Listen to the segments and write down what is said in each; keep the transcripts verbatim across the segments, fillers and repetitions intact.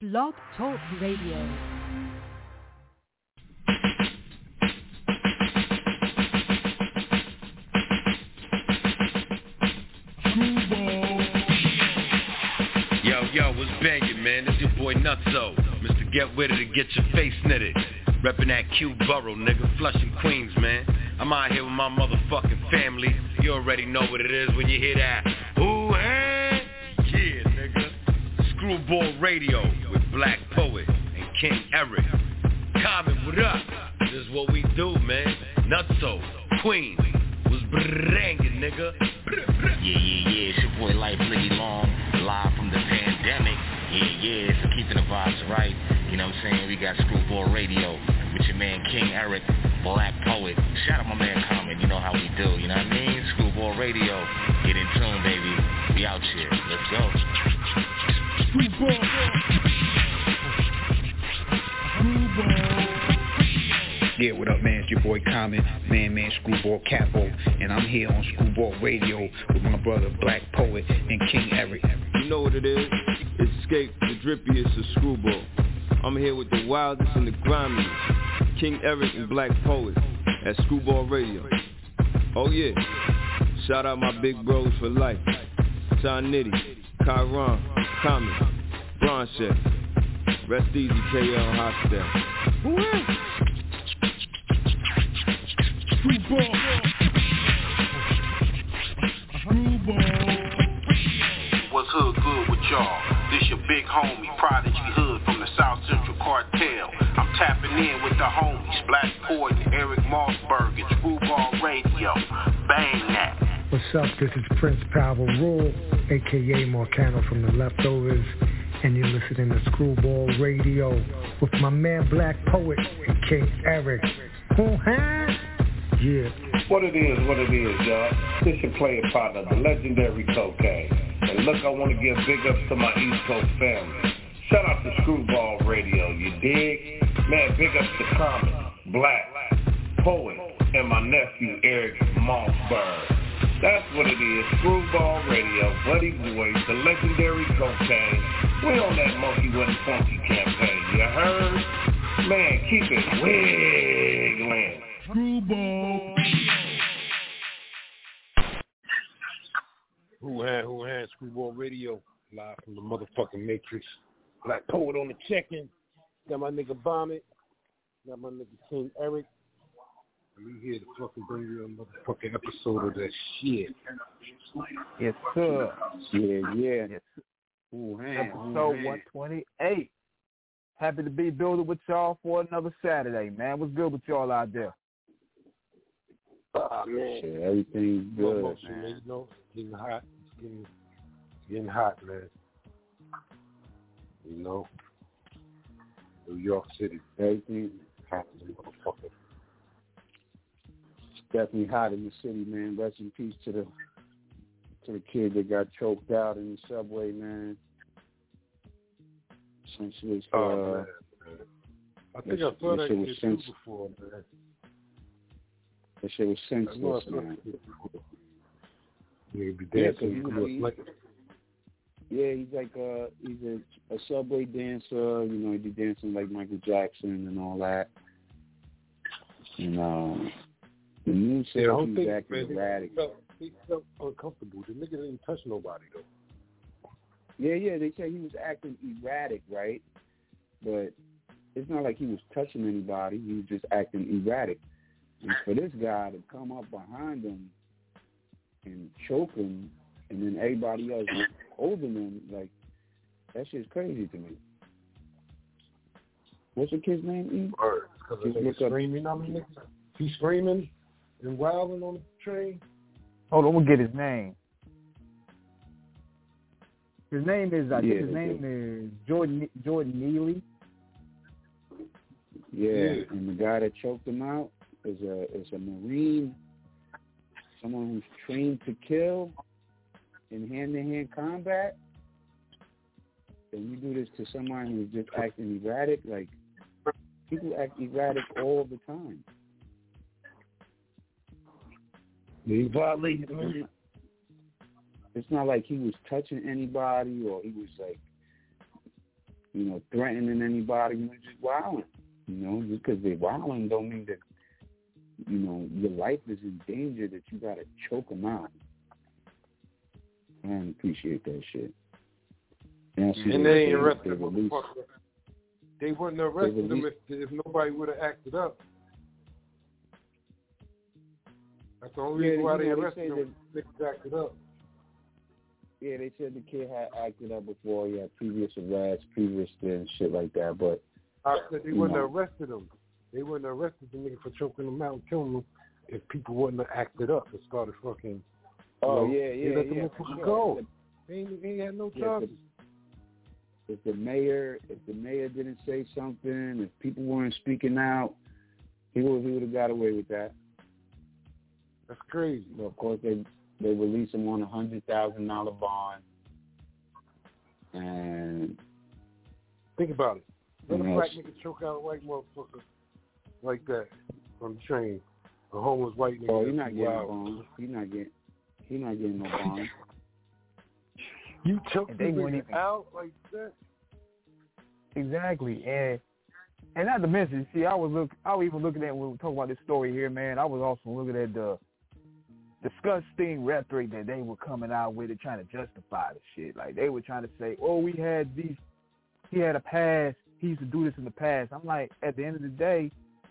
Blog Talk Radio. Yo, yo, what's bangin', man? It's your boy Nutso. Mister Get With It to get your face knitted. Reppin' that Q Borough, nigga, Flushing, Queens, man. I'm out here with my motherfucking family. You already know what it is when you hear that. Ooh, hey, yeah, nigga. Screwball Radio with Black Poet and King Eric. Common, what up? This is what we do, man. Nutso, Queens, was brangin', nigga. Yeah, yeah, yeah, it's your boy Life Liggy Long, live from the pandemic. Yeah, yeah, so keeping the vibes right. You know what I'm saying? We got Screwball Radio with your man King Eric, Black Poet. Shout out my man Common, you know how we do, you know what I mean? Screwball Radio, get in tune, baby. We out here, let's go. Screwball. Screwball. Yeah, what up, man? It's your boy Common, man, man, Screwball Capo, and I'm here on Screwball Radio with my brother Black Poet and King Eric. You know what it is? Escape the drippiest of Screwball. I'm here with the wildest and the grimiest, King Eric and Black Poet at Screwball Radio. Oh yeah, shout out my big bros for life, Sean Nitty, Kyron, Common, Bronche, rest easy K L Hostel. Screwball. Screwball. What's hood good with y'all? This your big homie, Prodigy Hood from the South Central Cartel. I'm tapping in with the homies, Black Poet and Eric Mossberg at Screwball Radio. Bang that. What's up? This is Prince Power Rule, a k a. Marcano from the Leftovers, and you're listening to Screwball Radio with my man Black Poet and King Eric. Uh-huh. Yeah. What it is, what it is, y'all. This your player partner, the legendary Cocaine. And look, I want to give big ups to my East Coast family. Shout out to Screwball Radio, you dig? Man, big ups to Common, Black, Poet, and my nephew Eric Mossberg. That's what it is, Screwball Radio, Buddy Boys, the legendary Cocaine. We on that Monkey Wasn't Funky campaign, you heard? Man, keep it wiggling. Screwball. Who had, who had Screwball Radio, live from the motherfucking Matrix. Black Poet on the check-in. Got my nigga Vomit. Got my nigga King Eric. And we here to fucking bring you a motherfucking episode of that shit. Yes, sir. Yeah, yeah. Yes. Ooh, man, Episode ooh, one twenty-eight. Happy to be building with y'all for another Saturday, man. What's good with y'all out there? Oh, man. Shit, everything's good, man. man. You know, getting hot. It's getting, it's getting hot, man. You know, New York City, everything hot, motherfucker. It's definitely hot in the city, man. Rest in peace to the to the kid that got choked out in the subway, man. Since it was, uh, oh, man, man. I think I saw that shit was kid sens- before, man. That shit was senseless, man. Yeah, be Yeah, dancing. you know, he, like, yeah, he's like uh he's a, a subway dancer, you know, he be dancing like Michael Jackson and all that. And um the news said yeah, he was acting man, erratic. He felt, he felt uncomfortable. The nigga didn't touch nobody though. Yeah, yeah, they said he was acting erratic, right? But it's not like he was touching anybody, he was just acting erratic. And for this guy to come up behind him and choke him, and then everybody else holding him, like, that shit's crazy to me. What's the kid's name, E? Word. Because he's screaming, I mean, he's screaming and wilding on the train. Hold on, we'll get his name. His name is, I yeah, think his name yeah. is Jordan Jordan Neely. Yeah, yeah, and the guy that choked him out is a is a Marine, someone who's trained to kill in hand-to-hand combat. And you do this to someone who's just acting erratic, like, people act erratic all the time. He violated me. It's not like he was touching anybody or he was like you know, threatening anybody. You're just wilding. You know, just because they're wilding don't mean that, you know, your life is in danger that you got to choke them out. I don't appreciate that shit. And, and they ain't arrested them. They wouldn't have arrested them if, if nobody would have acted up. That's the only yeah, reason why they, they arrested them. They acted up. Yeah, they said the kid had acted up before. He had previous arrests, previous and shit like that. But I said they wouldn't know. have arrested him. They wouldn't have arrested the nigga for choking him out and killing him if people wouldn't have acted up and started fucking. Oh you know, yeah, yeah, they let yeah. them Sure. go. They ain't, they ain't had no charges. Yeah, if, the, if the mayor, if the mayor didn't say something, if people weren't speaking out, he would he would have got away with that. That's crazy. But of course, they they released him on a hundred thousand dollar bond, and think about it. Let a yes. black nigga choke out a white motherfucker like that on the train. A homeless white nigga. Oh, he's not getting wow. no bond. He's not getting. He's not getting no bond. You choke they nigga even out like that. Exactly, and and not to mention, see, I was look, I was even looking at when we talk about this story here, man. I was also looking at the disgusting rhetoric that they were coming out with it, trying to justify the shit. Like they were trying to say, "Oh, we had these, he had a past, he used to do this in the past." I'm like, at the end of the day,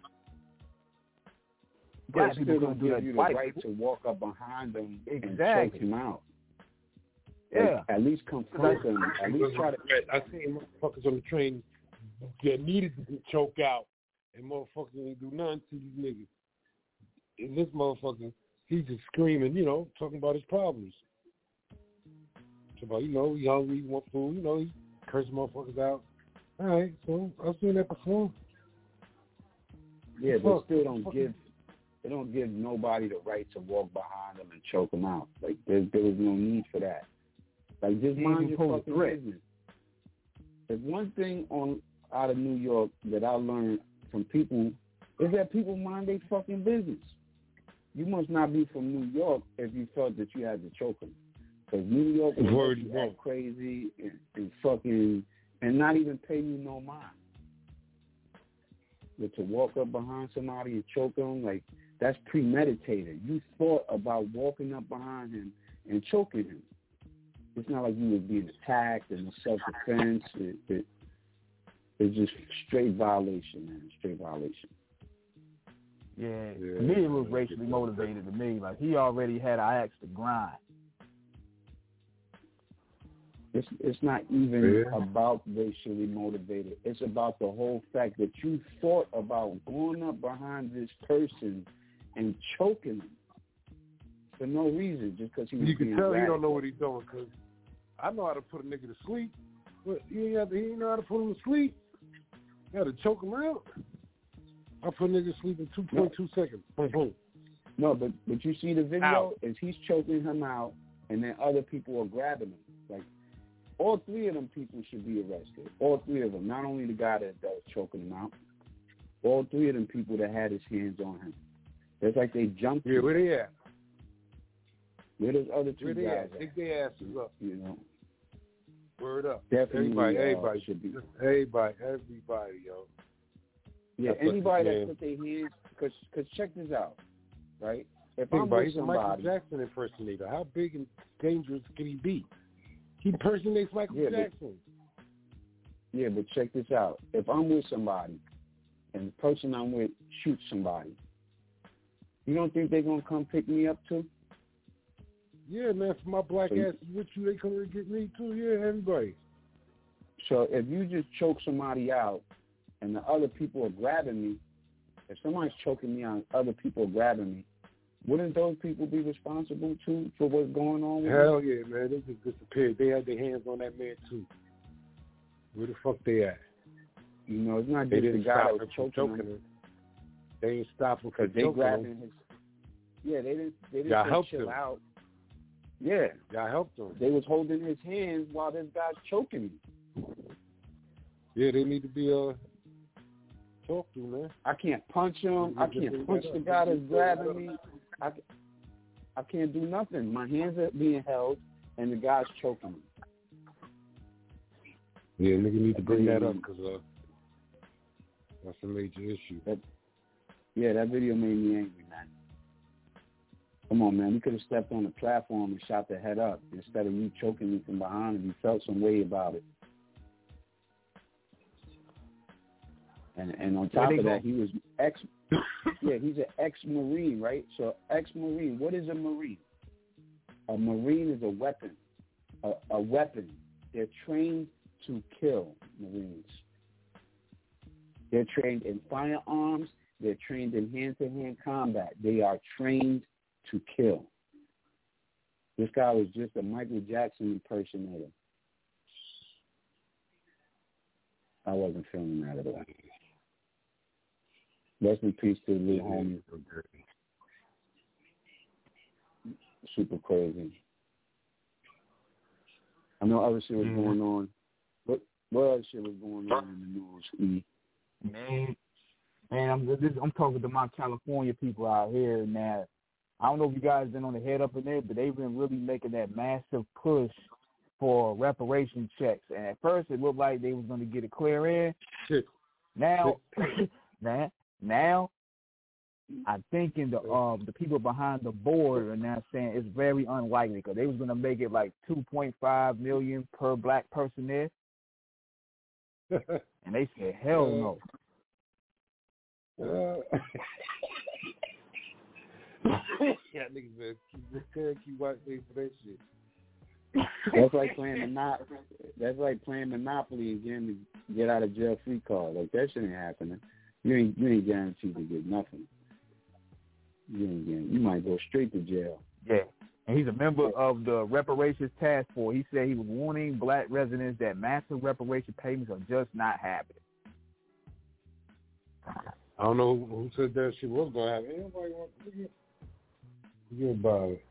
black people don't do give that. you the White right people. to walk up behind them Exactly. and choke him out. Like, Yeah. at least confront them. At least try to. I seen motherfuckers on the train that needed to choke out, and motherfuckers didn't do nothing to these niggas. And this motherfucker, he's just screaming, you know, talking about his problems. It's about, you know, he hungry, he want food, you know, he cursing motherfuckers out. All right, so I've seen that before. Yeah, Fuck, they still don't fuck. give. They don't give nobody the right to walk behind them and choke them out. Like there, there was no need for that. Like just He mind even your posed a fucking threat. business. There's one thing on out of New York that I learned from people is that people mind their fucking business. You must not be from New York if you felt that you had to choke them. Because New York will let you act crazy and, and fucking and not even pay you no mind. But to walk up behind somebody and choke them, like that's premeditated. You thought about walking up behind him and choking him. It's not like you was being attacked and self-defense. It, it, it's just straight violation, man. Straight violation. Yeah, to me it was racially motivated to me. Like he already had an axe to grind. It's it's not even Yeah. about racially motivated. It's about the whole fact that you thought about going up behind this person and choking him for no reason, just because he was You can being tell he radical. don't know what he's doing, because I know how to put a nigga to sleep, but he ain't, have to, he ain't know how to put him to sleep. You got to choke him out. I put a nigga to sleep in two point two seconds. Boom, boom. No, but but you see the video Ow. is he's choking him out, and then other people are grabbing him. Like all three of them people should be arrested. All three of them, not only the guy that, that was choking him out, all three of them people that had his hands on him. It's like they jumped. Yeah, him. where they at? Where those other two Where they guys at? Dig their asses up. You know, Word up. definitely Everybody, uh, everybody should be. Everybody, everybody, yo. Yeah, That's what anybody you that put their hands, because cause check this out, right? If Think I'm about it, with he's a Michael somebody, Jackson impersonator. How big and dangerous can he be? He impersonates Michael Yeah, but- Jackson. yeah, but check this out. If I'm with somebody, and the person I'm with shoots somebody, you don't think they're gonna come pick me up too? Yeah, man, for my black So you- ass with you, they come and get me too. Yeah, everybody. So if you just choke somebody out, and the other people are grabbing me, if somebody's choking me out, and other people are grabbing me, wouldn't those people be responsible too for what's going on with Hell me? yeah, man. They just disappeared. They had their hands on that man too. Where the fuck they at? You know, it's not They just the didn't guy stop that him was from choking choking him. him. They ain't stop him from Because they choking grabbing him. his. Yeah, they didn't. They didn't Y'all say helped chill him. out. Yeah, Y'all helped him. they was holding his hands while this guy's choking him. Yeah, they need to be uh talked to, man. I can't punch him. I can't punch the guy that's grabbing me. I, I can't do nothing. My hands are being held, and the guy's choking me. Yeah, nigga need to bring that up because uh, that's a major issue. That, yeah, that video made me angry, man. Come on, man. We could have stepped on the platform and shot the head up instead of you choking me from behind and you felt some way about it. And and on top of that, he was ex. Yeah, he's an ex-Marine, right? So ex-Marine. What is a Marine? A Marine is a weapon. A, a weapon. They're trained to kill, Marines. They're trained in firearms. They're trained in hand-to-hand combat. They are trained to kill. This guy was just a Michael Jackson impersonator. I wasn't feeling that at all. Rest in peace to the little homie. Super crazy. I know other shit was mm-hmm. going on. What what other shit was going on in the news? E? Man, man, I'm this, I'm talking to my California people out here now. I don't know if you guys been on the head up in there, but they've been really making that massive push for reparation checks. And at first, it looked like they was going to get a clear in. Shit. Now, now, now, I'm thinking the um the people behind the board are now saying it's very unlikely because they was going to make it like two point five million per black person there, and they said hell no. Uh, yeah, niggas better keep, keep watching for that shit. That's like playing Monopoly. That's like playing Monopoly and getting the get out of jail free card. Like that shit ain't happening. You ain't you ain't guaranteed to get nothing. You ain't getting, you might go straight to jail. Yeah, and he's a member of the reparations task force. He said he was warning black residents that massive reparation payments are just not happening. I don't know who, who said that shit was gonna happen. Anybody want to forget? Forget about it.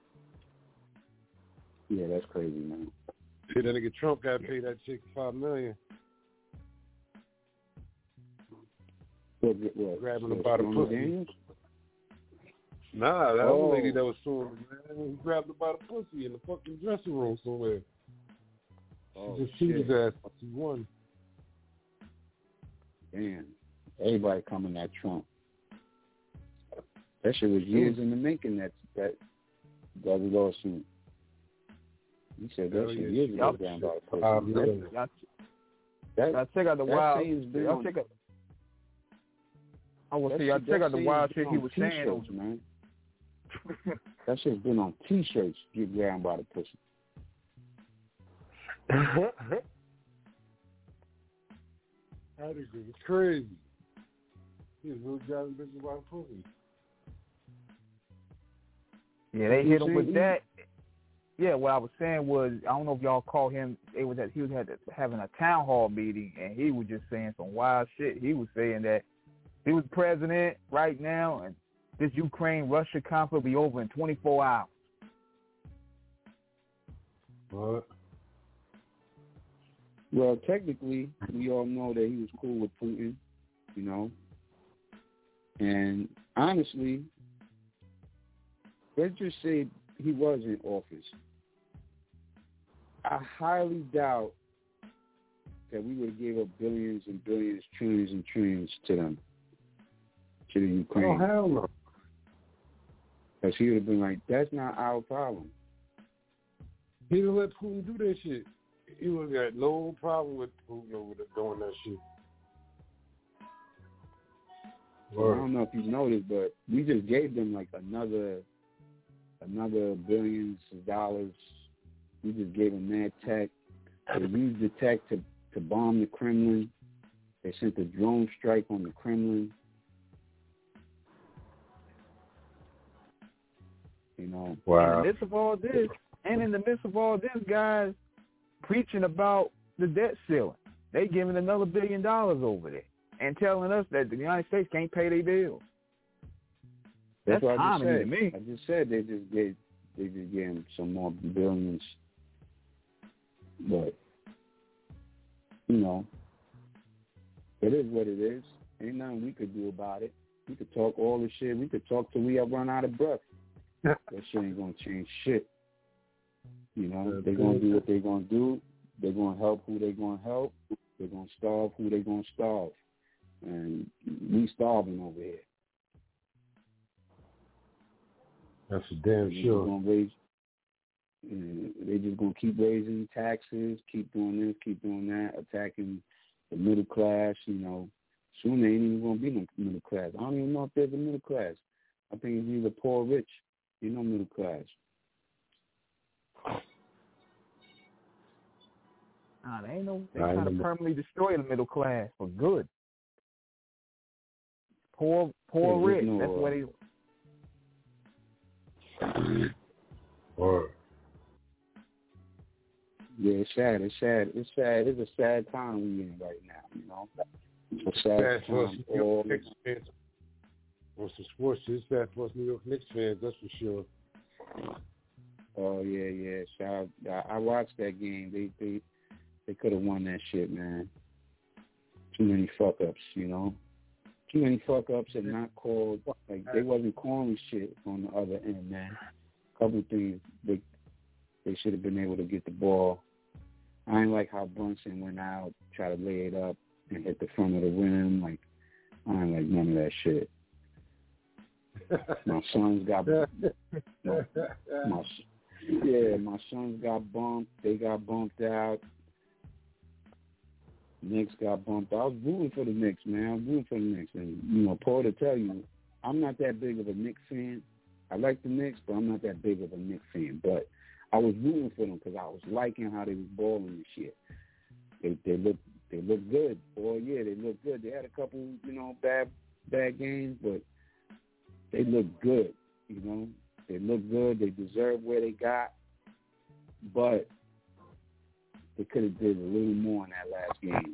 Yeah, that's crazy, man. See, that nigga Trump got paid that chick five million. What, what, Grabbing what, him by the pussy. Nah, that oh. other lady that was suing him, man. He grabbed her by the pussy in the fucking dressing room somewhere. Oh, she just cheated his ass. She won. Damn. Everybody coming at Trump. That shit was years in the making, that that, that lawsuit. You said that shit years ago down by the um, pussy. Y'all, y'all check out the wild. Y'all check out. I will say, y'all check out the wild shit he was saying, man. That shit's been on T-shirts. Get grabbed by the pussy. That is crazy. He's really grabbing bitches by the pussy. Yeah, they hit him with that. Yeah, what I was saying was, I don't know if y'all call him. It was that he was had having a town hall meeting, and he was just saying some wild shit. He was saying that he was president right now, and this Ukraine-Russia conflict will be over in twenty-four hours. What? Well, technically, we all know that he was cool with Putin, you know. And honestly, let's just say he was in office. I highly doubt that we would have gave up billions and billions, trillions and trillions to them, to the Ukraine. Oh, hell no. Because he would have been like, that's not our problem. He didn't let Putin do that shit. He would have got no problem with Putin over there doing that shit. Well, I don't know if you noticed, but we just gave them like another another billions of dollars. We just gave them mad tech. They used the tech to, to bomb the Kremlin. They sent a drone strike on the Kremlin. You know. Wow. In the midst of all this, and in the midst of all this, guys preaching about the debt ceiling. They giving another billion dollars over there and telling us that the United States can't pay their bills. That's, That's what I just said. To me. I just said they just gave they just gave them some more billions. But you know, it is what it is. Ain't nothing we could do about it. We could talk all the shit. We could talk till we have run out of breath. That shit ain't gonna change shit. You know, they're gonna do what they're gonna do. they're gonna help who they're gonna help. They're gonna starve who they're gonna starve, and we starving over here. That's a damn they're sure. Gonna raise, uh, they're just gonna keep raising taxes, keep doing this, keep doing that, attacking the middle class. You know, soon there ain't even gonna be no middle class. I don't even know if there's a middle class. I think it's either poor or rich. There's no middle class. Nah, they ain't no. They trying to permanently destroy the middle class for good. Poor, poor, yeah, rich. No, That's uh, what they. Or yeah, it's sad. It's sad. It's sad. It's a sad time we in right now. You know, it's a sad, sad for us time. New York All Knicks fans. On some sports, it's sad for us New York Knicks fans. That's for sure. Oh yeah, yeah. Shout out. I, I watched that game. They they they could have won that shit, man. Too many fuck ups, you know. Too many fuck ups and not called. Like they wasn't calling shit on the other end, man. Couple things they they should have been able to get the ball. I ain't like how Brunson went out, try to lay it up and hit the front of the rim. Like I ain't like none of that shit. My sons got my, my yeah, my sons got bumped. They got bumped out. Knicks got bumped. I was rooting for the Knicks, man. I was rooting for the Knicks, and you know, Paul to tell you, I'm not that big of a Knicks fan. I like the Knicks, but I'm not that big of a Knicks fan. But I was rooting for them because I was liking how they was balling and shit. They they look they look good. Boy, yeah, they look good. They had a couple, you know, bad bad games, but they look good. You know, they look good. They deserve where they got, but they could have did a little more in that last game.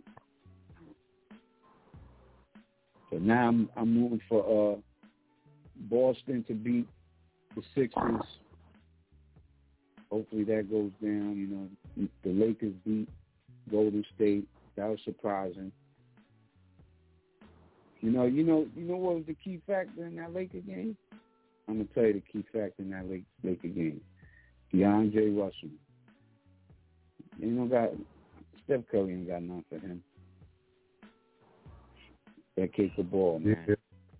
So now I'm I'm moving for uh, Boston to beat the Sixers. Hopefully that goes down. You know, the Lakers beat Golden State. That was surprising. You know, you know, you know what was the key factor in that Laker game? I'm gonna tell you the key factor in that Laker game. DeAndre Russell. You know, got Steph Curry ain't got nothing for him. That kick the ball, man. Yeah.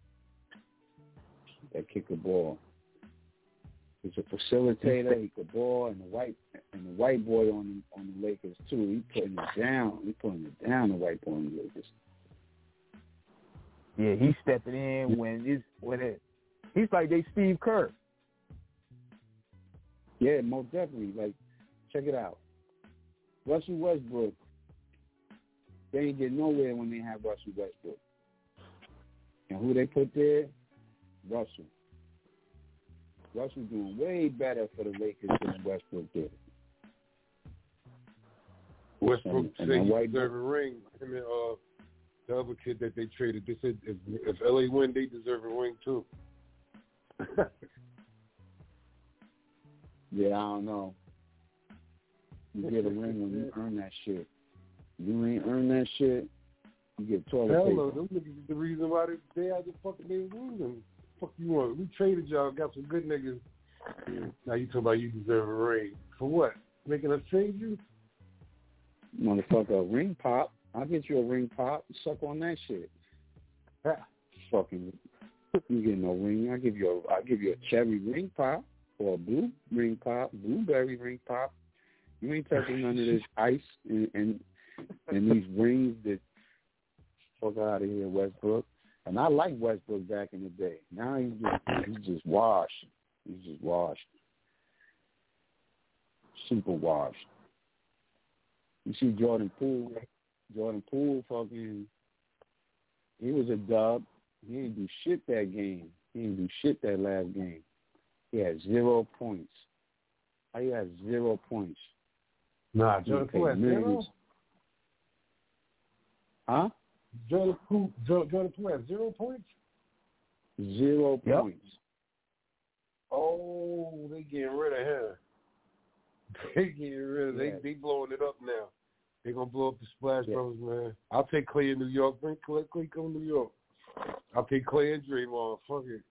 That kick the ball. He's a facilitator. He could ball, and the white and the white boy on the, on the Lakers too. He putting it down. He putting it down. The white boy on the Lakers. Yeah, he's stepping in when it's when it. He's like they Steve Kerr. Yeah, most definitely. Like, check it out. Russell Westbrook. They ain't get nowhere when they have Russell Westbrook. And who they put there? Russell. Russell doing way better for the Lakers than Westbrook did. Westbrook and, said and he white deserved a ring. Him and uh, the other kid that they traded, they said if, if L A win, they deserve a ring too. Yeah, I don't know. You get a ring when you earn that shit. You ain't earn that shit, you get toilet Hell paper. no, those niggas is the reason why they, they had the fucking they losing. Fuck you want? We traded y'all, got some good niggas. Now you talking about you deserve a ring. For what? Making us trade you? Motherfucker, a ring pop. I'll get you a ring pop. Suck on that shit. Fucking, you get no ring. I'll give you a, I'll give you a cherry ring pop or a blue ring pop, blueberry ring pop. You ain't touching none of this ice and, and and these rings that fuck out of here, Westbrook. And I like Westbrook back in the day. Now he's just he's just washed. He's just washed. Super washed. You see Jordan Poole. Jordan Poole fucking he was a dub. He didn't do shit that game. He didn't do shit that last game. He had zero points. How you have zero points? Nah, Jordan Poole had zero? Huh? Jordan Poole, Jordan Poole had zero points? Zero yep. points. Oh, they getting rid of him. They getting rid of yeah. they they blowing it up now. They gonna blow up the Splash yeah. Brothers, man. I'll take Clay in New York. Bring Clay, Clay come to New York. I'll take Clay and Draymond. Fuck it.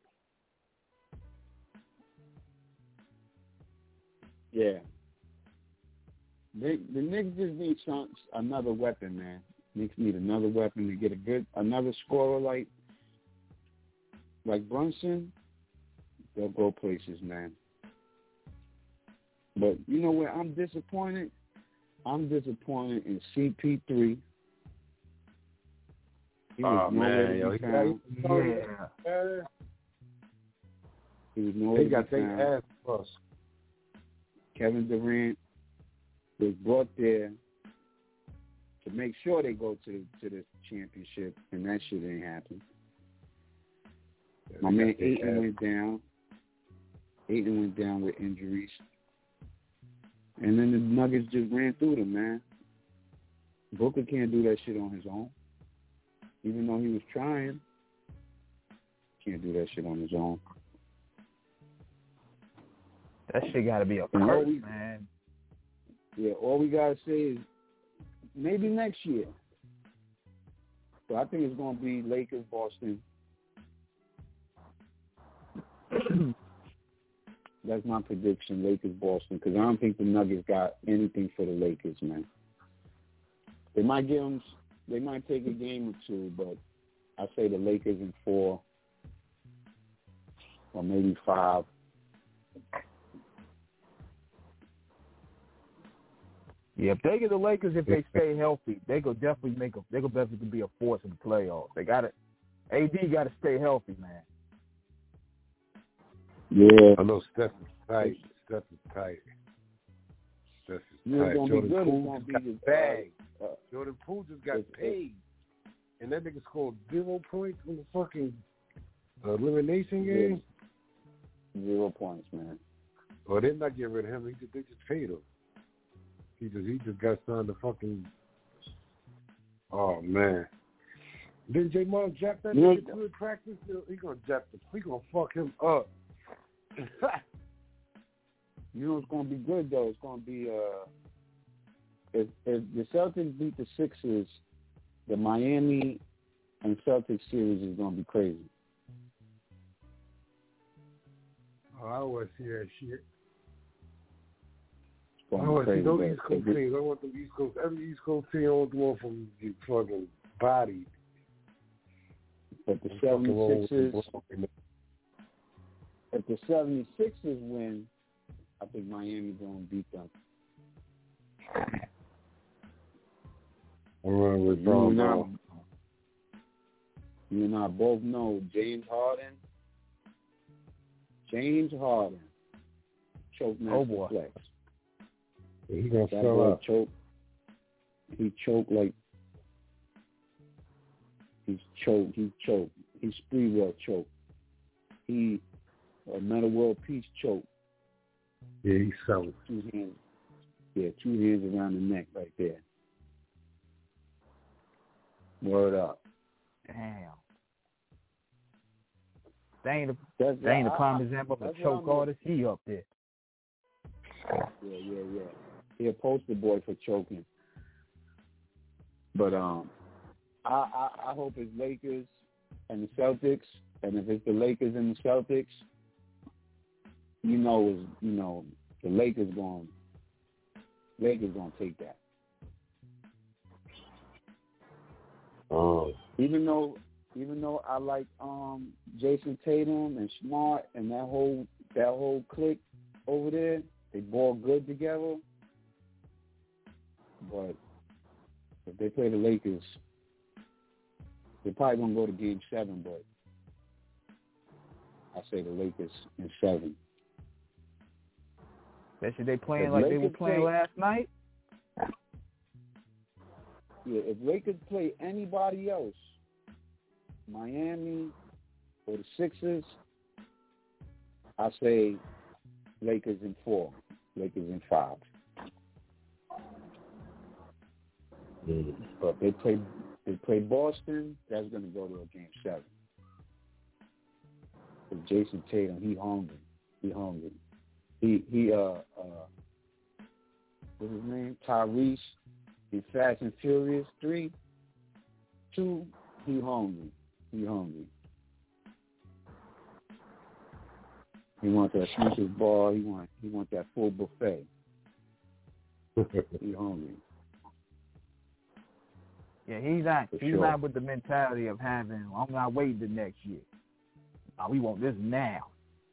Yeah. They, the Knicks just need some, another weapon, man. Knicks need another weapon to get a good, another scorer like like Brunson. They'll go places, man. But you know where I'm disappointed? I'm disappointed in C P three. He was Oh, nowhere man, to yo, be he found. got, yeah. He was nowhere They got to be their found. ass bust. Kevin Durant was brought there to make sure they go to to the championship, and that shit ain't happen. Yeah, My they man got their Ayton ass. went down. Ayton went down with injuries. And then the Nuggets just ran through them, man. Booker can't do that shit on his own. Even though he was trying, can't do that shit on his own. That shit got to be a And all curse, we- man. Yeah, all we got to say is maybe next year. So I think it's going to be Lakers, Boston. That's my prediction, Lakers, Boston, because I don't think the Nuggets got anything for the Lakers, man. They might give them, they might take a game or two, but I say the Lakers in four or maybe five. Yeah, if they get the Lakers, if they stay healthy, they could definitely make a. They could definitely be a force in the playoffs. They got to. A D got to stay healthy, man. Yeah. I know Steph is tight. Steph is tight. Steph is You know tight. it's gonna be Jordan good. It's Poole gonna just be got the- bagged. uh, Jordan Poole just got it's- paid. And that nigga scored zero points in the fucking elimination game. Zero points, man. Well, they're not getting rid of him. He just, they just paid him. He just he just got signed to fucking. Oh man. Then J Mal jap that You know- nigga to practice. He gonna jap the. He gonna fuck him up. You know it's gonna be good though. It's gonna be uh, if if the Celtics beat the Sixers, the Miami and Celtics series is gonna be crazy. Oh, I want to see that shit. It's I gonna want be to see crazy. those but East Coast if it- teams. I want them East Coast. Every East Coast team, I want the one from the fucking body. But the Fucking wrong with seventy-sixers, the- if the seventy-sixers win, I think Miami gonna beat them. I'm running with You Brown and, I, Brown. you and I both know James Harden. James Harden choked Master Oh, boy. Flex. He gonna That sell boy out. choked. He choked like he's choked. He choked. He Sprewell choked. He a Metal World Peace choked. Yeah, he's selling. Two hands. Yeah, two hands around the neck right there. Word up. Damn. They ain't a, That's, they ain't a I- prime I- example of a that's what choke I'm- artist. He up there. Yeah, yeah, yeah. He a poster boy for choking. But um, I, I I hope it's Lakers and the Celtics, and if it's the Lakers and the Celtics, you know, is you know the Lakers going, Lakers gonna take that. Oh. Even though, even though I like um Jason Tatum and Smart and that whole that whole clique over there, they ball good together. But if they play the Lakers, they're probably gonna go to Game Seven. But I say the Lakers in seven. Especially they playing If like they were Lakers playing play- last night. Yeah, if Lakers play anybody else, Miami or the Sixers, I say Lakers in four, Lakers in five. Mm. But if they play they play Boston, that's gonna go to a Game Seven. With Jason Tatum, he hungry. He hungry. He he uh uh what's his name? Tyrese in Fast and Furious three. Two, he hungry. He hungry. He want that Snickers bar, he want he want that full buffet. He hungry. Yeah, he's not. For he's sure. not with the mentality of having. I'm not waiting the next year. Uh, we want this now.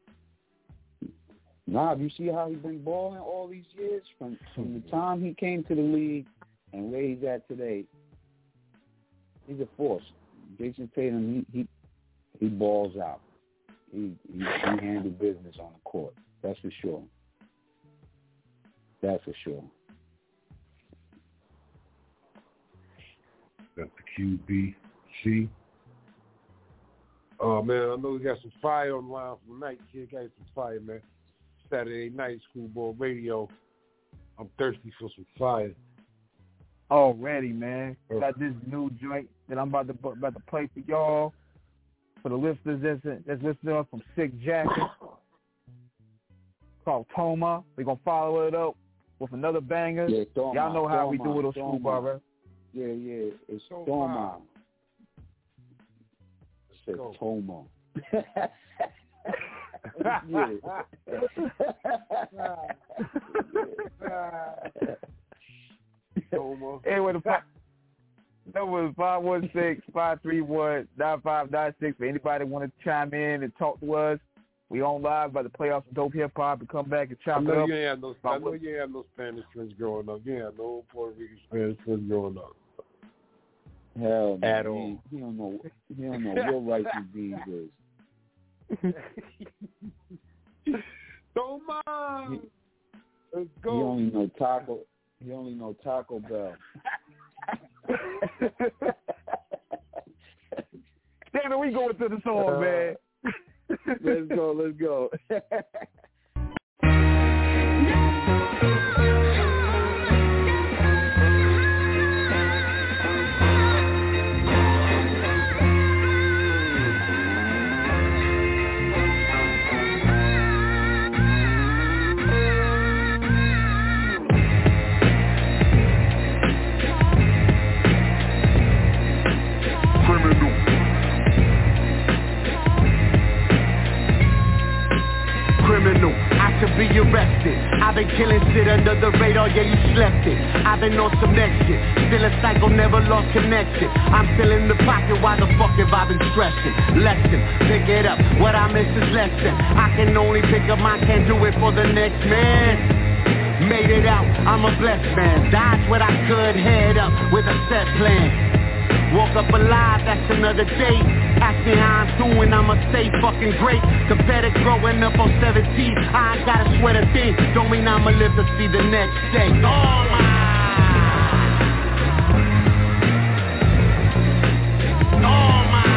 Nah, you see how he's been balling all these years from from the time he came to the league and where he's at today. He's a force. Jason Tatum, he he, he balls out. He, he he handles business on the court. That's for sure. That's for sure. Got the Q B C. Oh man, I know we got some fire on the line from night. Kid got some fire, man. Saturday night, Screwball Radio. I'm thirsty for some fire. Already, man. Got this new joint that I'm about to about to play for y'all. For the listeners that's, that's listening up from Sick Jacket, called Toma. We're gonna follow it up with another banger. Yeah, Toma, y'all know how Toma, we do it on Toma. Screwball, right? Yeah, yeah. It's Toma. Toma. It's go. Toma. yeah. Toma. Anyway, the fi- number is five one six, five three one, nine five nine six. For anybody that want to chime in and talk to us, we on live by the playoffs of Dope Hip Hop and come back and I chop it know up. you ain't had no. I know you ain't had no Spanish friends growing up. You ain't had no Puerto Rican Spanish friends growing up. Hell, man. At he, all. He don't know. He don't know what rice and beans is. Toma. He, Let's he go. only know Taco. He only know Taco Bell. Damn it, we going to the song, Uh, man. Let's go. Let's go. Criminal, I should be arrested. I've been killing shit under the radar, yeah, you slept it. I've been on some next shit. Still a psycho, never lost connection. I'm still in the pocket, why the fuck have I been stressing? Lesson, pick it up, what I miss is lesson. I can only pick up mine, can't do it for the next man. Made it out, I'm a blessed man. Dodge what I could, head up with a set plan. Woke up alive, that's another day. Ask me how I'm doing, I'ma stay fucking great. Compared to growing up on seventeen, I ain't gotta sweat a thing. Don't mean I'ma live to see the next day. Oh my. Oh my.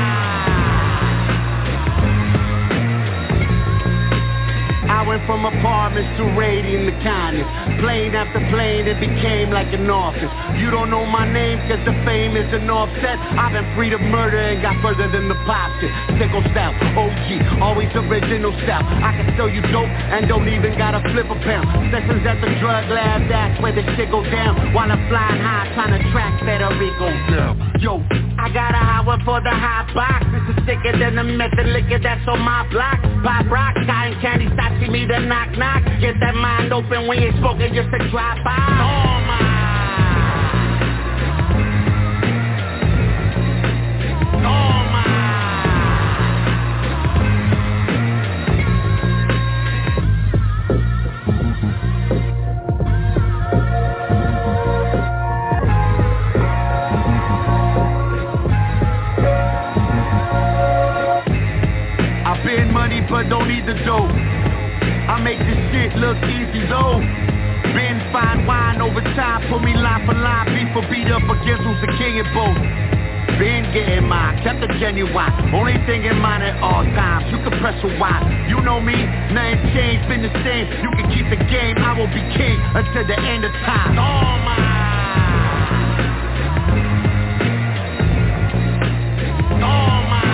I went from apartments to raiding the kindness. Plane after plane, it became like an office. You don't know my name cause the fame is an offset. I've been free to murder and got further than the pop shit. Sicko style, O G, always original style. I can sell you dope and don't even gotta flip a pound. Sessions at the drug lab, that's where the shit go down. While I'm flying high, trying to track Federico down. Yo, I got a high one for the hot box. This is thicker than the method liquor that's on my block. Pop rock, cotton candy, stop see me the knock knock. Get that mind open when you spoken just to drop by. Oh my. Oh my. I've been money but don't need the dough. I make this shit look easy though. Been fine wine over time, put me line for line, beat for beat up against who's the king in both. Been getting mine, kept it genuine. Only thing in mind at all times, you can press rewind. You know me, nothing changed, been the same. You can keep the game, I will be king until the end of time. Oh my. Oh my.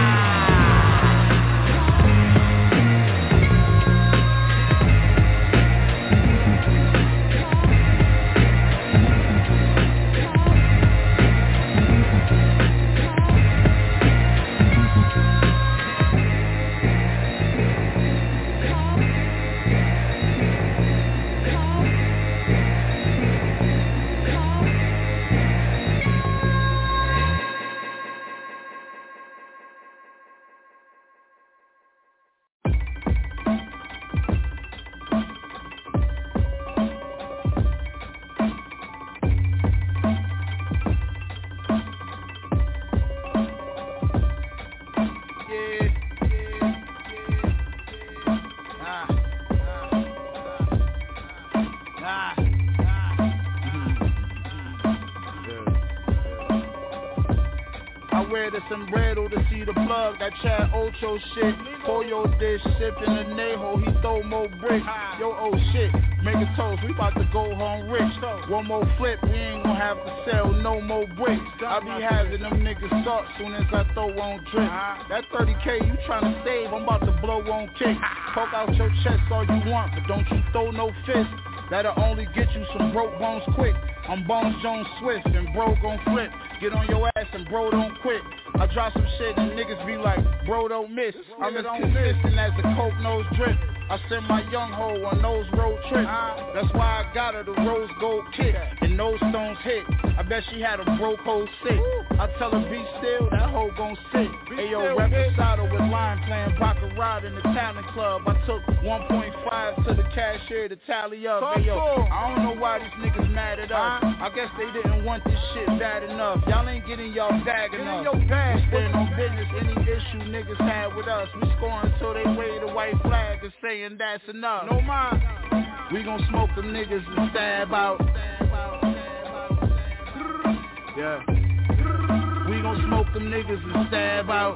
wear the sombrero to see the plug. That Chad Ocho shit. Pollo dish, sippin' the Neho, he throw more bricks. Yo, oh shit, make a toast, we about to go home rich. One more flip, we ain't gonna have to sell no more bricks. I be having them niggas start soon as I throw on drip. That thirty K you tryna save, I'm about to blow on kick. Poke out your chest all you want, but don't you throw no fist. That'll only get you some broke bones quick. I'm Bones Jones Swift and bro gon' flip. Get on your ass and bro don't quit. I drop some shit and niggas be like, bro don't miss. I'm as consistent as the coke nose drip. I send my young hoe on those road trips. That's why I got her the rose gold kick and those stones hit. I bet she had a broke hoe sick. I tell her be still, that hoe gon' sit. Ayo, Reposado with line playing Baccarat in the talent club. I took one point five to the cashier to tally up. Ayo, I don't know why these niggas mad at us. I guess they didn't want this shit bad enough. Y'all ain't getting y'all bag enough. We stand on business, any issue niggas had with us. We scoring until they wave the white flag and saying that's enough. No mind. We gon' smoke them niggas and stab out. Yeah. We gon' smoke them niggas and stab out.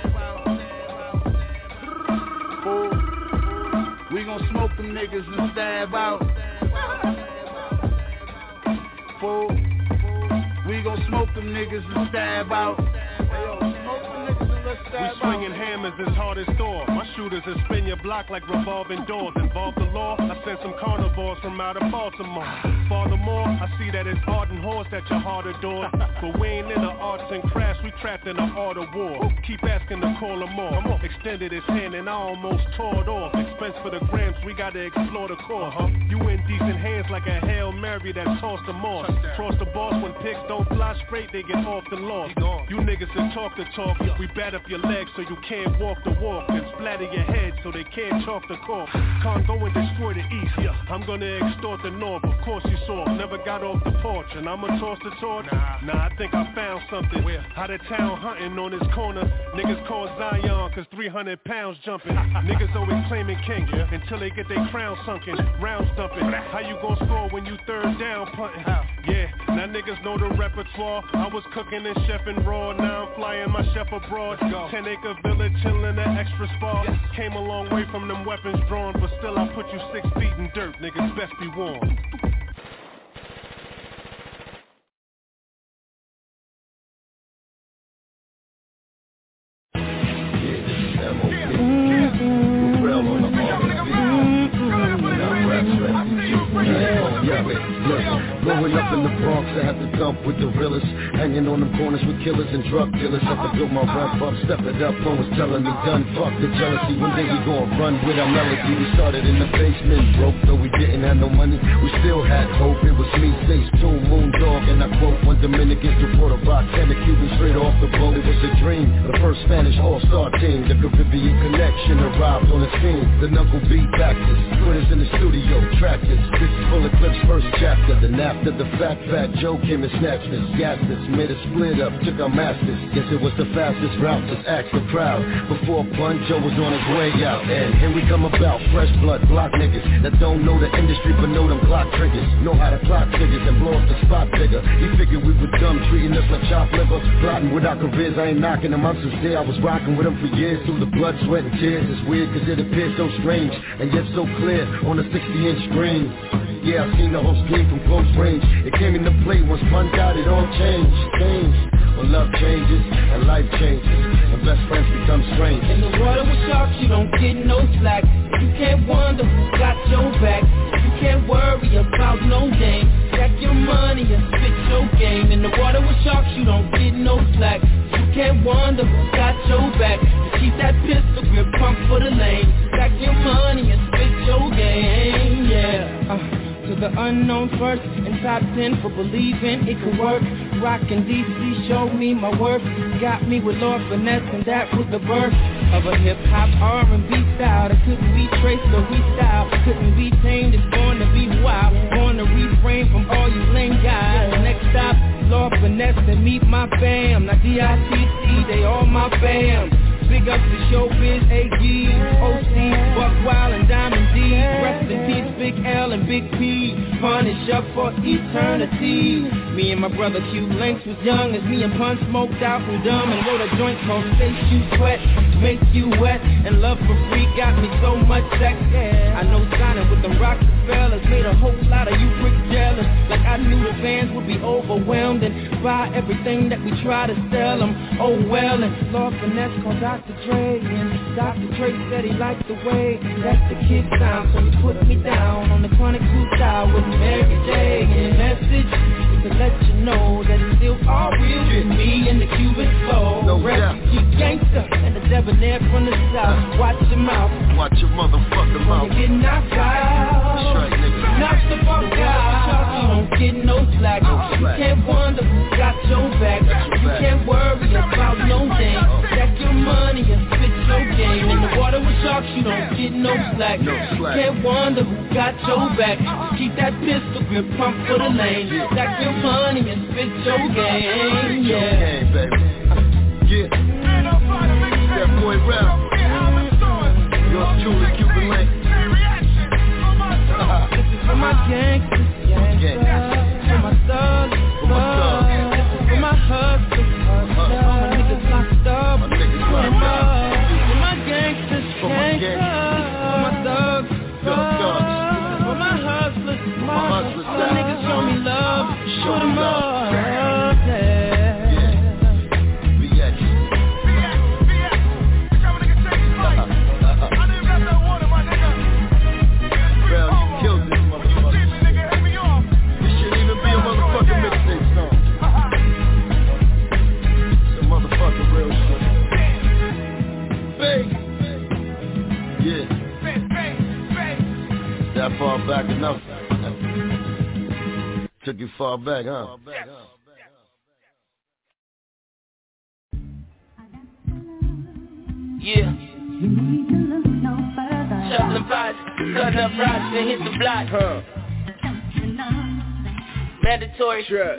Fool. We gon' smoke them niggas and stab out. Fool. We gon' smoke them niggas and stab out. We swinging hammers as hard as Thor. My shooters will spin your block like revolving doors. Involve the law, I send some carnivores from out of Baltimore. Furthermore, I see that it's art and horse that your heart adores. But we ain't in the arts and crafts, we trapped in the art of war. Keep asking to call them more. Extended his hand and I almost tore it off. Expense for the grams, we gotta explore the course. Uh-huh. You in decent hands like a Hail Mary that tossed them off. Cross the boss when pigs don't fly straight, they get often lost. You niggas that talk the talk, we bat up your legs so you can't walk the walk, and splatter your head so they can't chalk the cork. Can't go and destroy the east, yeah. I'm gonna extort the north, of course you saw. Never got off the porch, and I'ma toss the torch. Nah, nah I think I found something. Where? Out of town hunting on this corner. Niggas call Zion, cause three hundred pounds jumping. Niggas always claiming king, yeah. Until they get their crown sunken. Rounds dumping. How you gon' score when you third down punting? Yeah, now niggas know the repertoire. I was cooking and chefing raw, now I'm flying my chef abroad. Ten acre village, chillin' at extra spa. Yes. Came a long way from them weapons drawn, but still I put you six feet in dirt, niggas best be warned. Growing up in the Bronx, I had to dump with the realest. Hanging on them corners with killers and drug dealers. Had to build my rap up, step it up. Phone was telling me done, fuck the jealousy. One day we gon' run with our melody. We started in the basement, broke though we didn't have no money. We still had hope, it was me, Face Two, Moondog. And I quote one Dominicans to Puerto Rock, and the Cubans straight off the boat. It was a dream, the first Spanish all-star team. The Caribbean connection arrived on the scene. The knuckle beat backers, put us in the studio, tracked us. This is full of clips, first chapter. Then after the fat, fat Joe came and snatched us, gassed us, made us split up, took our masters. Guess it was the fastest route, just ask the crowd. Before Bun Joe was on his way out. And here we come about, fresh blood, block niggas that don't know the industry but know them clock triggers. Know how to clock figures and blow up the spot bigger. He figured we were dumb, treating us like chopped liver. Plotting with our careers, I ain't knocking them, I'm sincere. I was rocking with them for years, through the blood, sweat, and tears. It's weird cause it appears so strange, and yet so clear on a sixty inch screen. Yeah, I've seen the whole scheme from close range. It came into play once Bun died, it all changed, changed. When love changes and life changes, and best friends become strange. In the water with sharks, you don't get no slack. You can't wonder who got your back. You can't worry about no game. Stack your money and spit your game. In the water with sharks, you don't get no slack. You can't wonder who got your back. You keep that pistol grip, pump for the lane. Stack your money and spit your game, yeah. Uh. To the unknown first, and top ten for believing it could work. Rockin' D C showed me my worth. Got me with Lord Finesse, and that was the birth of a hip-hop R and B style that couldn't be traced or restyled. Couldn't be tamed, it's born to be wild. Born to refrain from all you lame guys. Next stop, Lord Finesse and meet my fam. Now D I T C, they all my fam. Big up to Showbiz, A G, O C, Buck Wild and Diamond D. Rest in peace, Big L and Big P. punish up for eternity. Me and my brother Q Links was young as me and Pun smoked out and dumb and wrote a joint called Face You Sweat, Make You Wet, and Love for Free got me so much sex. I know signing with the Rockefellers made a whole lot of you pricks jealous. Like I knew the fans would be overwhelmed and buy everything that we try to sell them. Oh well, and Lord Finesse called Doctor Dre, and Doctor Dre said he liked the way that the kid sound, so he put me down on the Chronic two style with Mary J. And the message is to let you know that it's still all real with me and the Cuban soul. No refugee gangster and the debonair from the south. Watch your mouth, watch your motherfucking mouth. You get knocked out, that's right, nigga. Knock the fuck out. You don't get no slack. No You slack. can't wonder who got your back. You can't worry about no thing. Stack your money and spit your game. In the water with sharks, you don't get no slack. No slack. You can't wonder who got your back. Just keep that pistol grip, pump for the lane. Stack your money and spit your game. Yeah, game, baby. Yeah. That boy rap. Yours truly, Cuban Link. This is for my gangsters, gangsters. For my thugs, thugs. This is for my hustlers, hustlers. All my niggas locked up, put them up. For my gangsters, gangsters. For my thugs, thugs. For my hustlers, my hustlers. All my niggas show me love, put them up. Yeah. That far back enough. Took you far back, huh? Yeah. Shuffling pots, cutting up rocks and hit the block. Huh. Mandatory. Sure.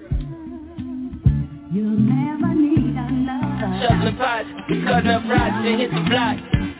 Shuffling pots, cutting up rocks and hit the block.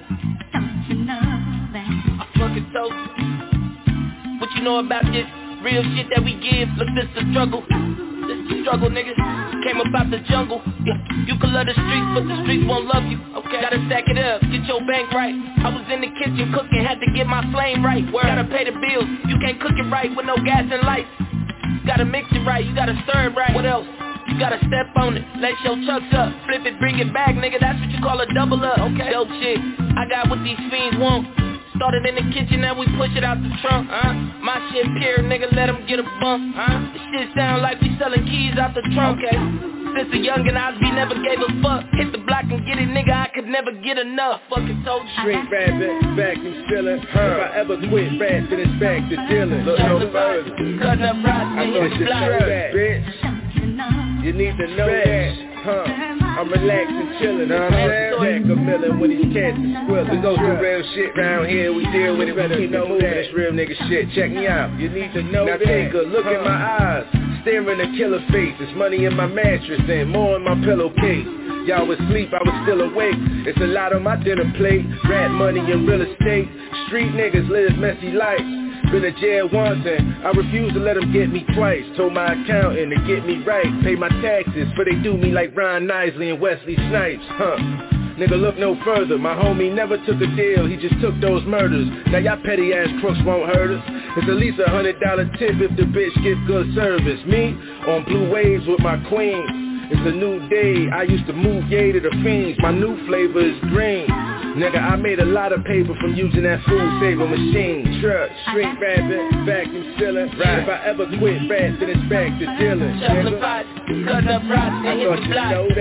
I fucking told you. What you know about this real shit that we give? Look, this the struggle. This the struggle, nigga. Came up out the jungle. Yeah. You can love the streets, but the streets won't love you. Okay. Gotta stack it up, get your bank right. I was in the kitchen cooking, had to get my flame right. Word. Gotta pay the bills. You can't cook it right with no gas and lights. Gotta mix it right, you gotta stir it right. What else? You gotta step on it, lace your chucks up, flip it, bring it back, nigga, that's what you call a double up. Okay. Dope shit, I got what these fiends want. Started in the kitchen, now we push it out the trunk, huh? My shit pure, nigga, let them get a bump, huh? This shit sound like we selling keys out the trunk, okay? Since a youngin' Osby never gave a fuck. Hit the block and get it, nigga, I could never get enough. Fucking told you. Straight rabbit, vacuum stealing. If I ever quit rap, then it's back to dealing. Look no further. Cutting up rocks and hit the block. Bitch, you need to know that. Huh, I'm relaxing, chillin', know what I'm saying? Jack a millin' when these cats is squillin'. We go through real shit round here, we deal with it, we keep it moving, this real nigga shit. Check me out, you need to know now that. Now take a look huh. in my eyes, staring a killer face. There's money in my mattress and more in my pillowcase. Y'all was asleep, I was still awake. It's a lot on my dinner plate. Rap money and real estate. Street niggas live messy lives. Been to jail once and I refuse to let them get me twice. Told my accountant to get me right. Pay my taxes, but they do me like Ron Isley and Wesley Snipes. Huh. Nigga, look no further. My homie never took a deal, he just took those murders. Now y'all petty ass crooks won't hurt us. It's at least a hundred dollar tip if the bitch gets good service. Me, on blue waves with my queen. It's a new day, I used to move yay to the fiends. My new flavor is green. Nigga, I made a lot of paper from using that food saver machine. Truck, street rapping, vacuum stealing. Right. If I ever quit rap, then it's back to dealing. Shuffling pots, cutting up rocks and hit the block. I thought you know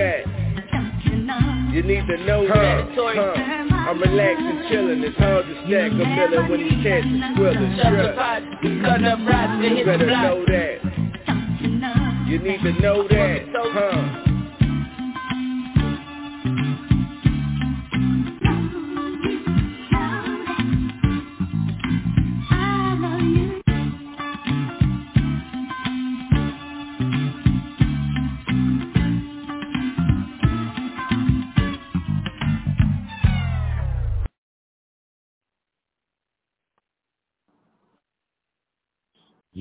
that. You need to know huh. that. Huh. I'm relaxing, chillin'. It's hard to stack a million when these cats is squillin'. Shuffling pots, cutting up rocks and hit the block. You better know that. You need to know that. Huh.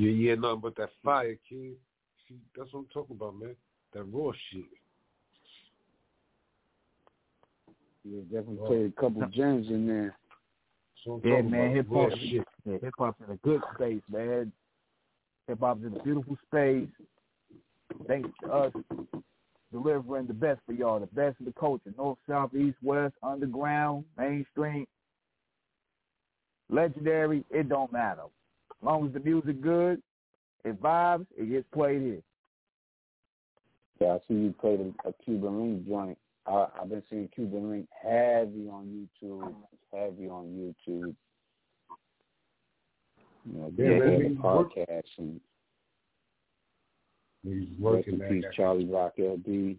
You hear nothing but that fire, kid. See, that's what I'm talking about, man. That raw shit. Yeah, definitely played a couple gems in there. So yeah, man, hip hop, yeah, hip hop's in a good space, man. Hip hop's in a beautiful space. Thanks to us delivering the best for y'all, the best of the culture, north, south, east, west, underground, mainstream, legendary. It don't matter. As long as the music good, it vibes, it gets played here. Yeah, I see you played a, a Cuban Link joint. I, I've been seeing Cuban Link heavy on YouTube, heavy on YouTube. You know, yeah, the podcast and he's working. Rest in peace, Charlie Rock L B.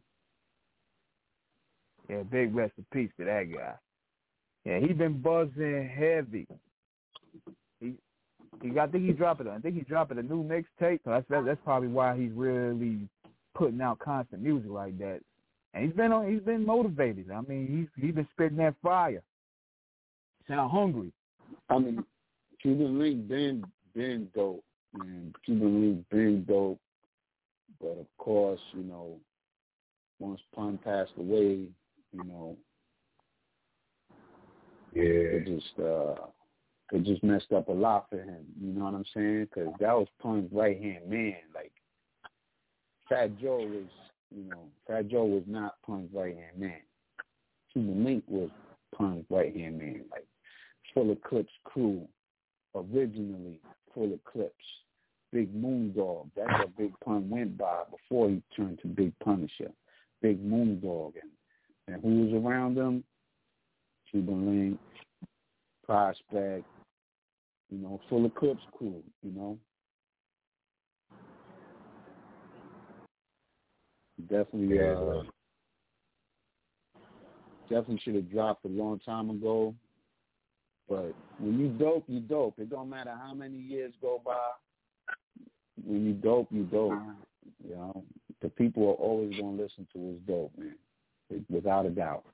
Yeah, big rest in peace to that guy. Yeah, he been buzzing heavy. He, he I think he dropping. I think he's dropping a new mixtape. So that's that's probably why he's really putting out constant music like that. And he's been on. He's been motivated. I mean, he's he's been spitting that fire. Sound hungry. I mean, Cuban Link been been dope, man. Cuban Link been dope. But of course, you know, once Pun passed away, you know, yeah, it just uh, it just messed up a lot for him. You know what I'm saying? Because that was Pun's right hand man. Like Fat Joe was, you know, Fat Joe was not Pun's right hand man. Cuban Link was Pun's right hand man. Like Full of Clips crew, originally Full of Clips. Big Moondog, that's what Big Pun went by before he turned to Big Punisher. Big Moondog. And, and who was around him? Cuban Link, Prospect, you know, Full of Clips crew, you know. Definitely, uh, definitely should have dropped a long time ago. But when you dope, you dope. It don't matter how many years go by. When you dope, you dope. You know, the people are always going to listen to what's dope, man, without a doubt.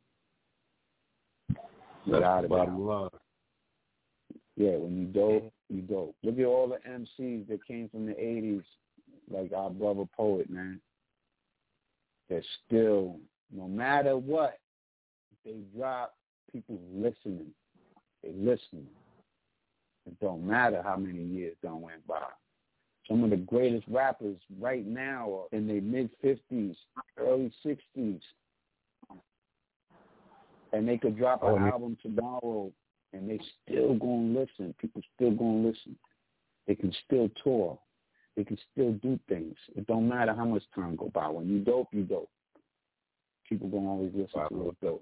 Without a doubt. Yeah, when you dope, you dope. Look at all the M Cs that came from the eighties, like our brother Poet, man. They're still, no matter what, they drop, people listening. They listening. It don't matter how many years done went by. Some of the greatest rappers right now are in their mid-fifties, early sixties. And they could drop an oh, album tomorrow, and they still going to listen. People still going to listen. They can still tour. They can still do things. It don't matter how much time go by. When you dope, you dope. People going to always listen wow. to what's dope.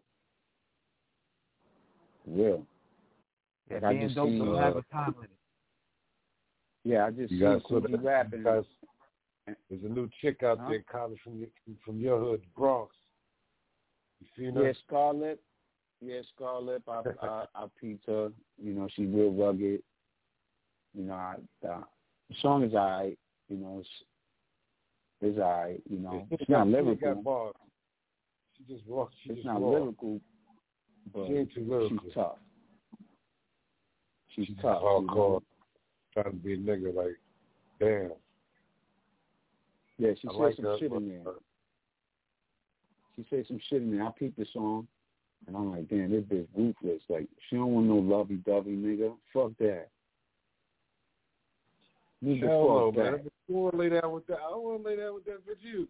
Real. Yeah, like being dope don't uh, have a time limit. Yeah, I just you see guys, Coogee so rapping. Guys, there's a new chick out huh? there, college from your, from your hood, Bronx. You seen her? Yeah, Scarlett. Yeah, Scarlett. I, I, I peeped her. You know, she's real rugged. You know, I, uh, the song is all right. You know, it's, it's all right. You know, it's, it's not she lyrical. Got bars. She just walks. She it's just not walks. lyrical, but she ain't too lyrical. She's tough. She's, she's tough. Hardcore. You know? Trying to be a nigga like, damn. Yeah, she I said like some that, shit in there. She said some shit in there. I peeped the song, and I'm like, damn, this bitch ruthless. Like, she don't want no lovey-dovey, nigga. Fuck that. Nigga, Hell fuck no, that. man. I don't want to lay down with that. I don't want to lay down with that bitch, you.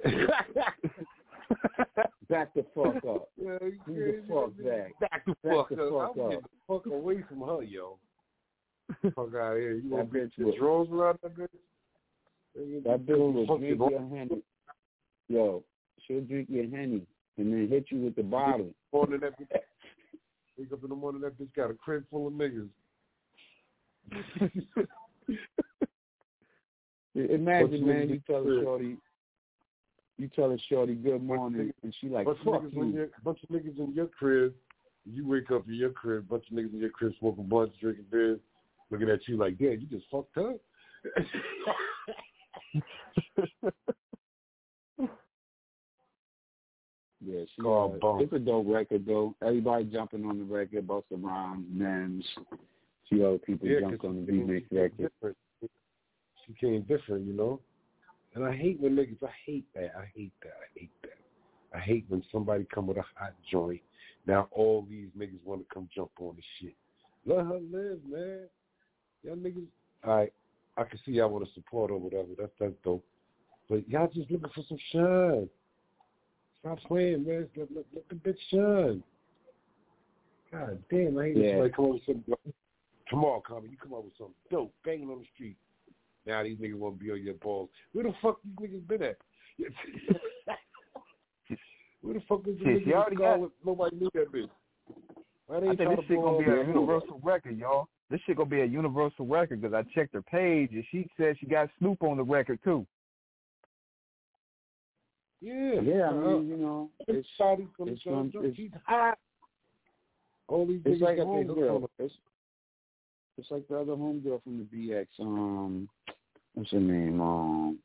Back the fuck up. Yeah, you the fuck back. Back the Back fuck the up. fuck I'm up. the fuck away from her, yo. Fuck out of here. You want to bitch beat the drawers around that bitch? That bitch will drink your Henny. Yo, she'll drink your Henny and then hit you with the bottle. Morning, that bitch, wake up in the morning, that bitch got a crib full of niggas. Imagine, man, you tell a shorty, you tell a shorty good morning, and she like, bunch fuck of you. Your, bunch of niggas in your crib. You wake up in your crib, bunch of niggas in your crib smoking blunts, drinking beer, looking at you like, damn, you just fucked up. Yeah, she, uh, it's a dope record, though. Everybody jumping on the record, Busta Rhymes, Nems, a few other people yeah, jumped on the remix record. she came different, you know. And I hate when niggas. I hate that. I hate that. I hate that. I hate when somebody come with a hot joint. Now all these niggas want to come jump on the shit. Let her live, man. Y'all niggas. All right, I can see y'all want to support or whatever. That's that's dope. But y'all just looking for some shine. Stop playing, man. Let, let, let the bitch shine. God damn, I hate yeah. somebody come up with something. Come on, Tommy, you come up with something dope, banging on the street. Now these niggas want to be on your balls. Where the fuck these niggas been at? Where the fuck is the Shit, niggas call? Nobody knew that bitch. I think this shit gonna be a universal record, y'all. This shit gonna be a universal record because I checked her page and she said she got Snoop on the record too. Yeah, yeah. I mean, you know, it's Saudi from it's, the it's, She's hot. All these it's like got a homegirl. It's, it's like the other homegirl from the B X. Um, what's her name? Um,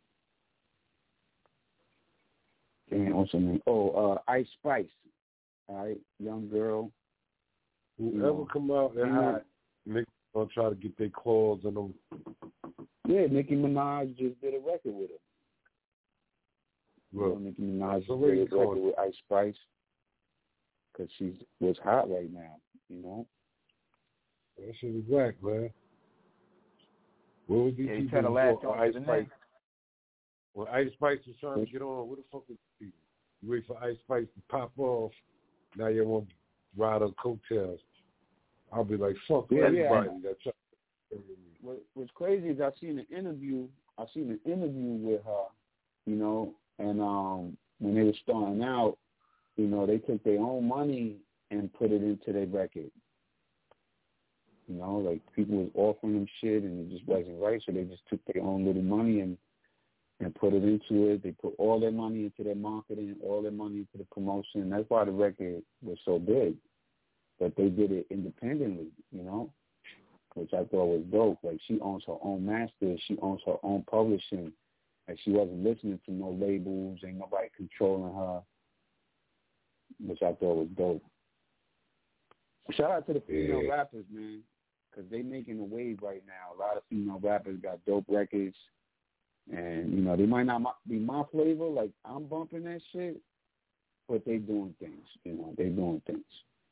damn, what's her name? Oh, uh, Ice Spice. All right, young girl. Whoever you know, come out and hot, Nick gonna try to get their claws in them. Yeah, Nicki Minaj just did a record with her. Well, you know, Nicki Minaj so just did a record with Ice Spice because she was hot right now. You know. That shit is whack, man. What was these yeah, people last before Ice Spice? When Ice Spice was trying to get on, what the fuck was the people? You wait for Ice Spice to pop off, now you want to ride on coattails. I'll be like, fuck yeah, everybody. Yeah. That's what, what's crazy is I seen an interview. I seen an interview with her, you know, and um, when they were starting out, you know, they took their own money and put it into their record. You know, like people was offering them shit and it just wasn't right, so they just took their own little money and and put it into it. They put all their money into their marketing, all their money into the promotion. That's why the record was so big. But they did it independently, you know, which I thought was dope. Like she owns her own masters, she owns her own publishing, and she wasn't listening to no labels, ain't nobody controlling her, which I thought was dope. Shout out to the female yeah. rappers, man, because they making a wave right now. A lot of female rappers got dope records, and, you know, they might not be my flavor, like I'm bumping that shit, but they doing things, you know, they doing things.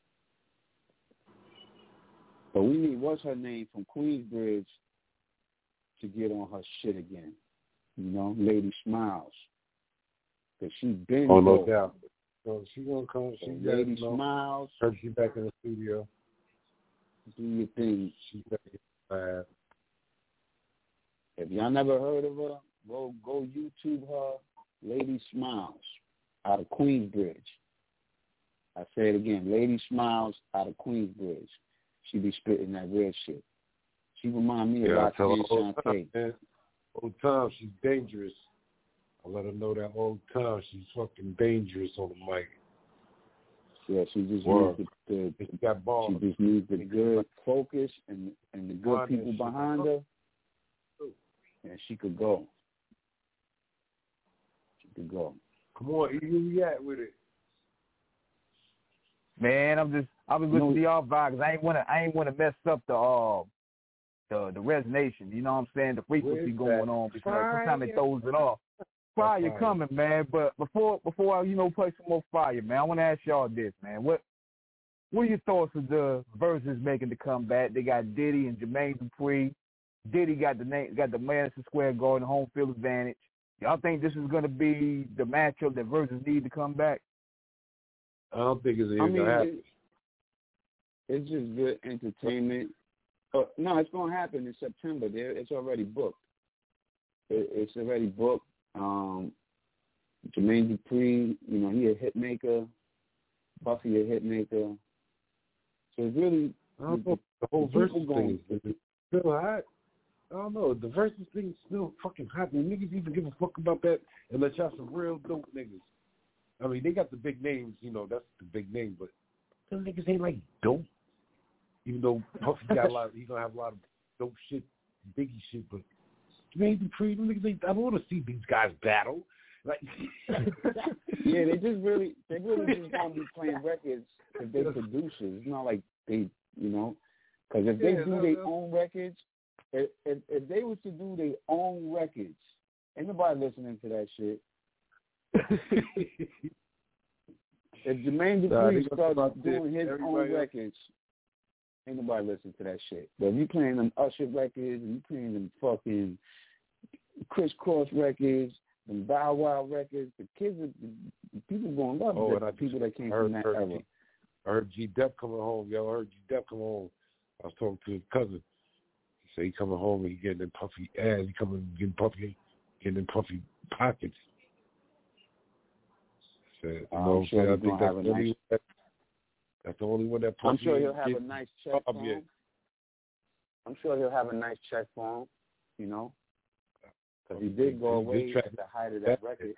But we need, what's her name, from Queensbridge to get on her shit again, you know, Lady Smiles, because she been Oh, no dope. doubt. So she gonna come. She Lady know, Smiles. Her, she back in the studio. Do your thing. She's back in the lab. If y'all never heard of her, go go YouTube her, Lady Smiles, out of Queensbridge. I say it again, Lady Smiles out of Queensbridge. She be spitting that real shit. She remind me yeah, of Roxanne Shante. Old time, she's dangerous. I let her know that all the time. She's fucking dangerous on the mic. Yeah, she just Word. needs the, the she, got balls. she just needs the good focus and and the good people behind her, and she could go. She could go. Come on, where you at with it? Man, I'm just I was listening No. to y'all vibe because I ain't wanna I ain't wanna mess up the uh the the resonation. You know what I'm saying? The frequency going on because fire. sometimes it throws it off. Fire, fire coming, man. But before before I, you know, play some more fire, man, I want to ask y'all this, man. What what are your thoughts of the Versus making the comeback? They got Diddy and Jermaine Dupri. Diddy got the name, got the Madison Square Garden home field advantage. Y'all think this is going to be the matchup that Versus need to come back? I don't think it's I even mean, gonna happen. It, it's just good entertainment. Uh, no, it's going to happen in September. There, it's already booked. It, it's already booked. Um, Jermaine Dupri, you know, he a hit maker. Buffy a hit maker. So it's really I don't know. The whole the Versus going, thing is still hot. I don't know. The Versus thing is still fucking hot. And niggas even give a fuck about that unless y'all some real dope niggas. I mean, they got the big names, you know, that's the big name, but them niggas ain't like dope. Even though Puffy got a lot, he's gonna have a lot of dope shit, Biggie shit, but Jermaine Dupri, them niggas ain't, I don't want to see these guys battle. Like, yeah, they just really, they really just gonna be playing records if they producers. It's not like they, you know, because if they Yeah, do no, their no. own records, if, if if they was to do their own records, ain't nobody listening to that shit. If Jermaine Dupri started doing his own records, ain't nobody listening to that shit. But if you playing them Usher records, and you playing them fucking Criss Cross records, them Bow Wow records, the kids, are, the people gonna love oh, the I people that came heard, from that heard era. G, I heard G-Dep coming home. Yo, I heard G-Dep coming home. I was talking to his cousin. He said he coming home and he getting in puffy ass. He coming getting puffy, getting in puffy pockets. Said, you know, sure I think that's, nice, only, that, that's the only one that I'm sure he'll have gets, a nice check for him. I'm sure he'll have a nice check for him, you know, because he did go away at the height of that record.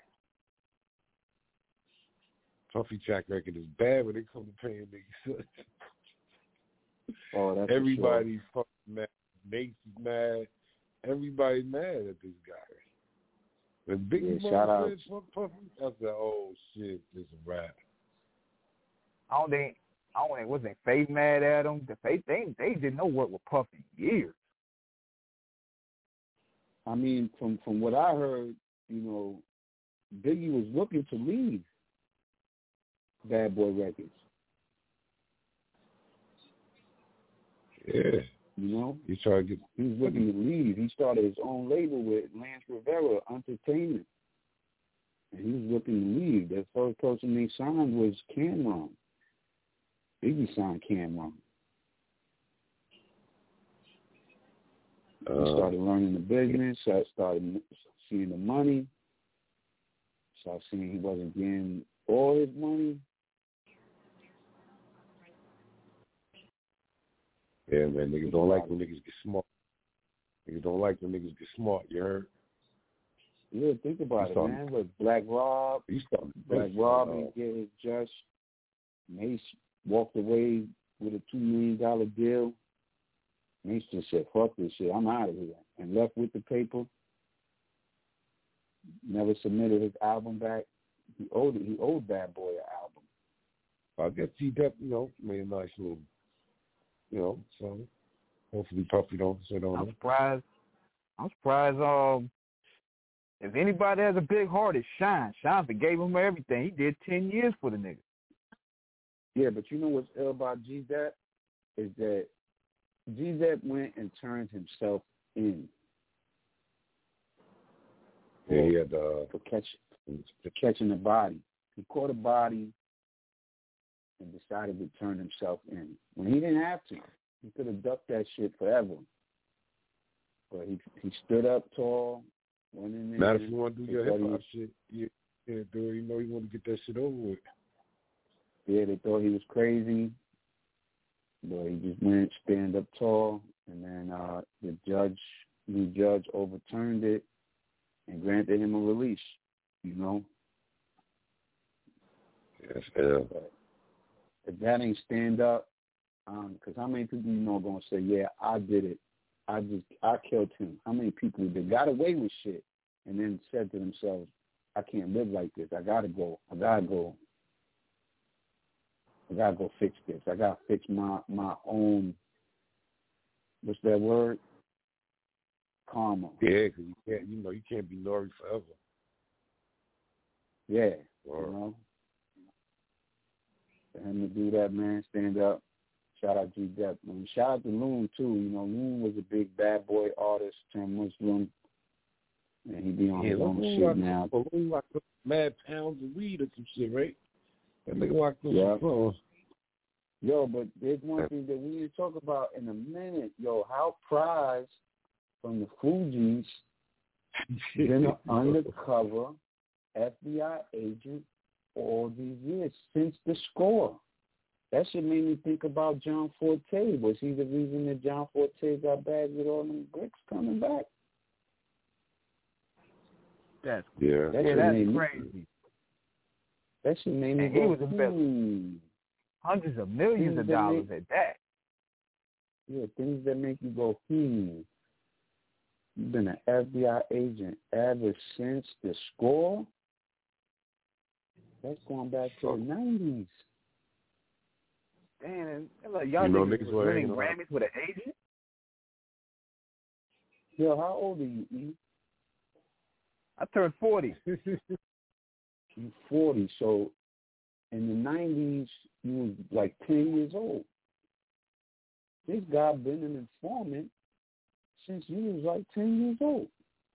Puffy track record is bad when it comes to paying niggas. Oh, that's everybody's fucking mad. Nate's mad. Everybody's mad at this guy. When Biggie yeah, shout out. said fuck Puffy, I said, oh shit, this is a rap. I don't think, I don't think, wasn't Faith mad at him? The Faith, they, they didn't know what was Puffy years. I mean, from, from what I heard, you know, Biggie was looking to leave Bad Boy Records. Yeah. You know? He tried to get he was looking to leave. He started his own label with Lance Rivera Entertainment. And he was looking to leave. The first person they signed was Cameron. Biggie signed Cameron. Uh, he started learning the business, so started seeing the money. Started seeing he wasn't getting all his money. Yeah, man, niggas don't like when niggas get smart. Niggas don't like when niggas get smart, you heard? Yeah, think about it, man. Look, Black Rob, Black Rob didn't get his just. Mace walked away with a two million dollars deal. Mace just said, fuck this shit, I'm out of here. And left with the paper. Never submitted his album back. He owed he owed Bad Boy an album. I guess he definitely, you know, made a nice little, you know, so hopefully Puffy don't sit on I'm him. surprised. I'm surprised. Um, if anybody has a big heart, it's Shine. Shine forgave him everything. He did ten years for the nigga. Yeah, but you know what's ill about G-Dep is that G-Dep went and turned himself in. Yeah, he had uh, for catching for catching the body. He caught a body and decided to turn himself in when he didn't have to. He could have ducked that shit forever. But he he stood up tall, went in there. Not if you want to do your hip hop shit. Yeah, yeah, dude, you know you want to get that shit over with. Yeah, they thought he was crazy, but he just went stand up tall, and then uh, the judge, new judge, overturned it and granted him a release. You know. Yes, yeah. But if that ain't stand up, because um, how many people you know are gonna say, "Yeah, I did it. I just I killed him." How many people that got away with shit and then said to themselves, "I can't live like this. I gotta go. I gotta go. I gotta go fix this. I gotta fix my my own." What's that word? Karma. Yeah, because you can't, you know, you can't be Nori forever. Yeah, or, you know. For him to do that, man, stand up. Shout out G-Dep. I mean, shout out to Loon, too. You know, Loon was a big bad boy artist, turned Muslim, and he be on yeah, his own Loon shit like, now. Loon like mad pounds of weed or some shit, right? That nigga like those yeah. songs. Yo, but there's one thing that we need to talk about in a minute. Yo, how Prize from the Fugees been an undercover F B I agent all these years, since The Score. That shit made me think about John Forte. Was he the reason that John Forte got bagged with all them bricks coming back? That's yeah, that yeah, that's me, crazy. That shit made me and go, he was hmm. investing hundreds of millions things of dollars make, at that. Yeah, things that make you go, hmm. You've been an F B I agent ever since The Score? That's going back to the nineties. Damn, and like, y'all you know, niggas niggas was winning Grammys with an agent? Yo, how old are you, E? I turned forty. You forty, so in the nineties, you was like ten years old. This guy been an informant since you was like ten years old.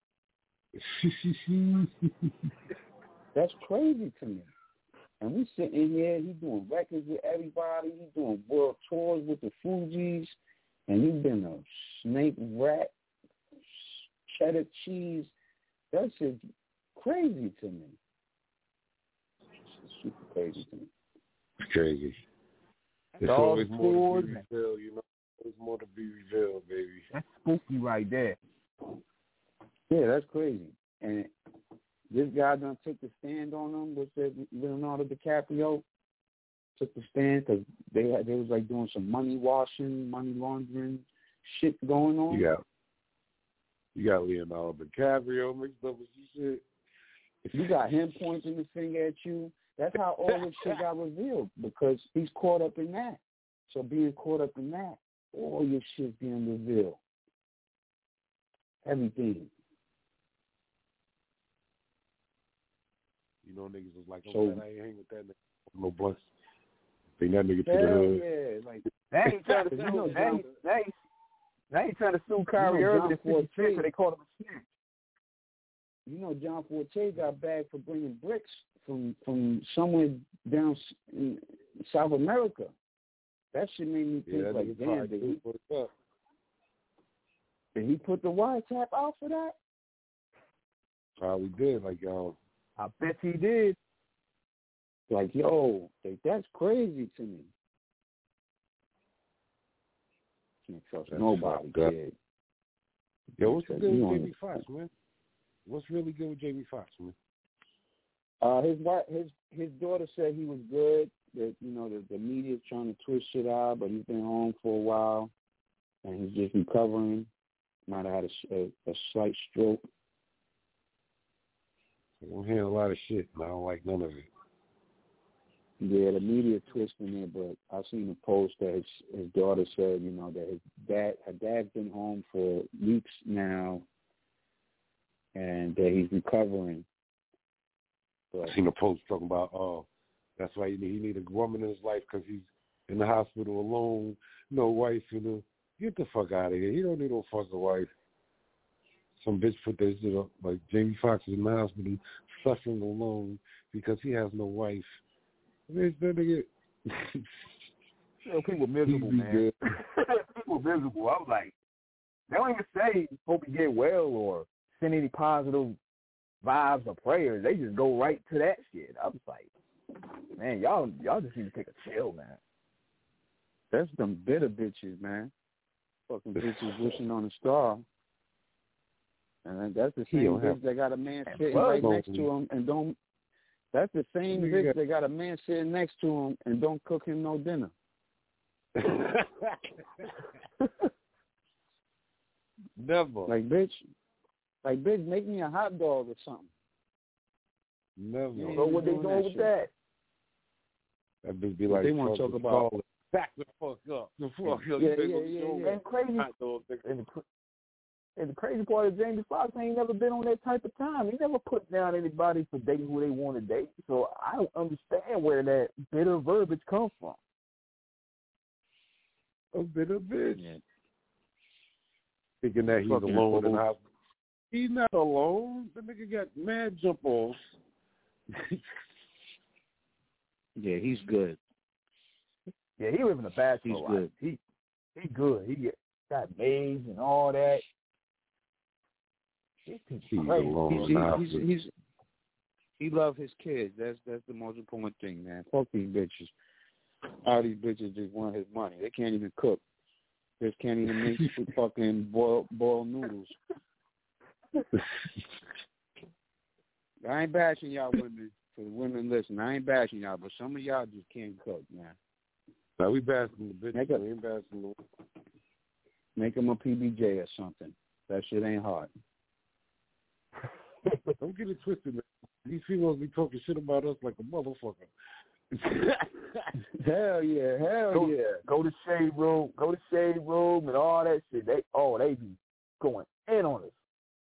That's crazy to me. And we sitting here, he doing records with everybody, he doing world tours with the Fugees, and he been a snake rat, cheddar cheese. That shit's crazy to me. It's super crazy to me. It's crazy. There's Dog always more to be food. revealed, you know. There's more to be revealed, baby. That's spooky right there. Yeah, that's crazy. And this guy done took the stand on him with the Leonardo DiCaprio. Took the stand because they had, they was like doing some money washing, money laundering shit going on. You got, you got Leonardo DiCaprio mixed up with some shit. If you got him pointing the finger at you, that's how all this shit got revealed because he's caught up in that. So being caught up in that, all your shit being revealed. Everything. You know, niggas was like, oh, So- man, I ain't hang with that nigga. No blunts. Bring that nigga to Hell the hood. yeah. Like, Now he's trying to You sue. know, Now he's, now he's, now he's trying to sue Kyrie You know, Irving John and fifty Forte- Cent, so they called him a snitch. You know, John Forte got bagged for bringing bricks from from somewhere down s- in South America. That shit made me think Yeah, that like, nigga damn, probably did he, put it up. did he put the wiretap out for that? Probably did. Like, um, I bet he did. Like, yo, like, that's crazy to me. Can't trust That's nobody, fucked up. kid. yo, what's Because good you with don't- Jamie Foxx, man? What's really good with Jamie Foxx, man? Uh, his wife, his his daughter said he was good. That you know the, the media's trying to twist shit out, but he's been home for a while, and he's just recovering. Might have had a, a, a slight stroke. I'm hearing a lot of shit, and I don't like none of it. Yeah, the media twisting it, but I seen a post that his, his daughter said, you know, that his dad, her dad's been home for weeks now, and that he's recovering. But I seen a post talking about, oh, that's why he need, he need a woman in his life because he's in the hospital alone, no wife. You know, get the fuck out of here. He don't need no fucking wife. Some bitch put this shit up like Jamie Foxx is in the hospital suffering alone because he has no wife. Bitch, that nigga. You know, people miserable, man. People miserable. I was like, they don't even say hope you get well or send any positive vibes or prayers. They just go right to that shit. I was like, man, y'all y'all just need to take a chill, man. that's them bitter bitches, man. Fucking bitches wishing on a star. And that's the same don't bitch have- that got a man sitting fuck right don't next to him and don't. That's the same Nigga bitch got- that got a man sitting next to him and don't cook him no dinner. Never. Like, bitch, like, bitch, make me a hot dog or something. Never. You So ain't what they doing doing that with shit. that? That bitch be But like, they wanna fuck talk the about- call it. Back the fuck up. The fuck up. Yeah, You yeah, think yeah, I'm yeah, doing yeah. And crazy, hot dog, nigga. and the, cr- and the crazy part is Jamie Foxx ain't never been on that type of time. He never put down anybody for dating who they want to date. So I don't understand where that bitter verbiage comes from. A bitter bitch. Yeah. Thinking that he's Fucking alone in the fool. hospital. He's not alone. The nigga got mad jump offs. Yeah, he's good. Yeah, he living a bachelor He's life. good. He he good. He get, got maids and all that. This He's is crazy. alone He's, in the he's, hospital. he's, he's, he love his kids. That's that's the most important thing, man. Fuck these bitches. All these bitches just want his money. They can't even cook. Just can't even make fucking boil boiled noodles. I ain't bashing y'all women. For the women listen, I ain't bashing y'all, but some of y'all just can't cook, man. Now we bashing the bitch. Make a- We ain't bashing the... Make them a P B J or something. That shit ain't hard. Don't get it twisted, man. These females be talking shit about us like a motherfucker. Hell yeah, hell Go, yeah. go to shade room, go to shade room and all that shit. They oh they be going in on us.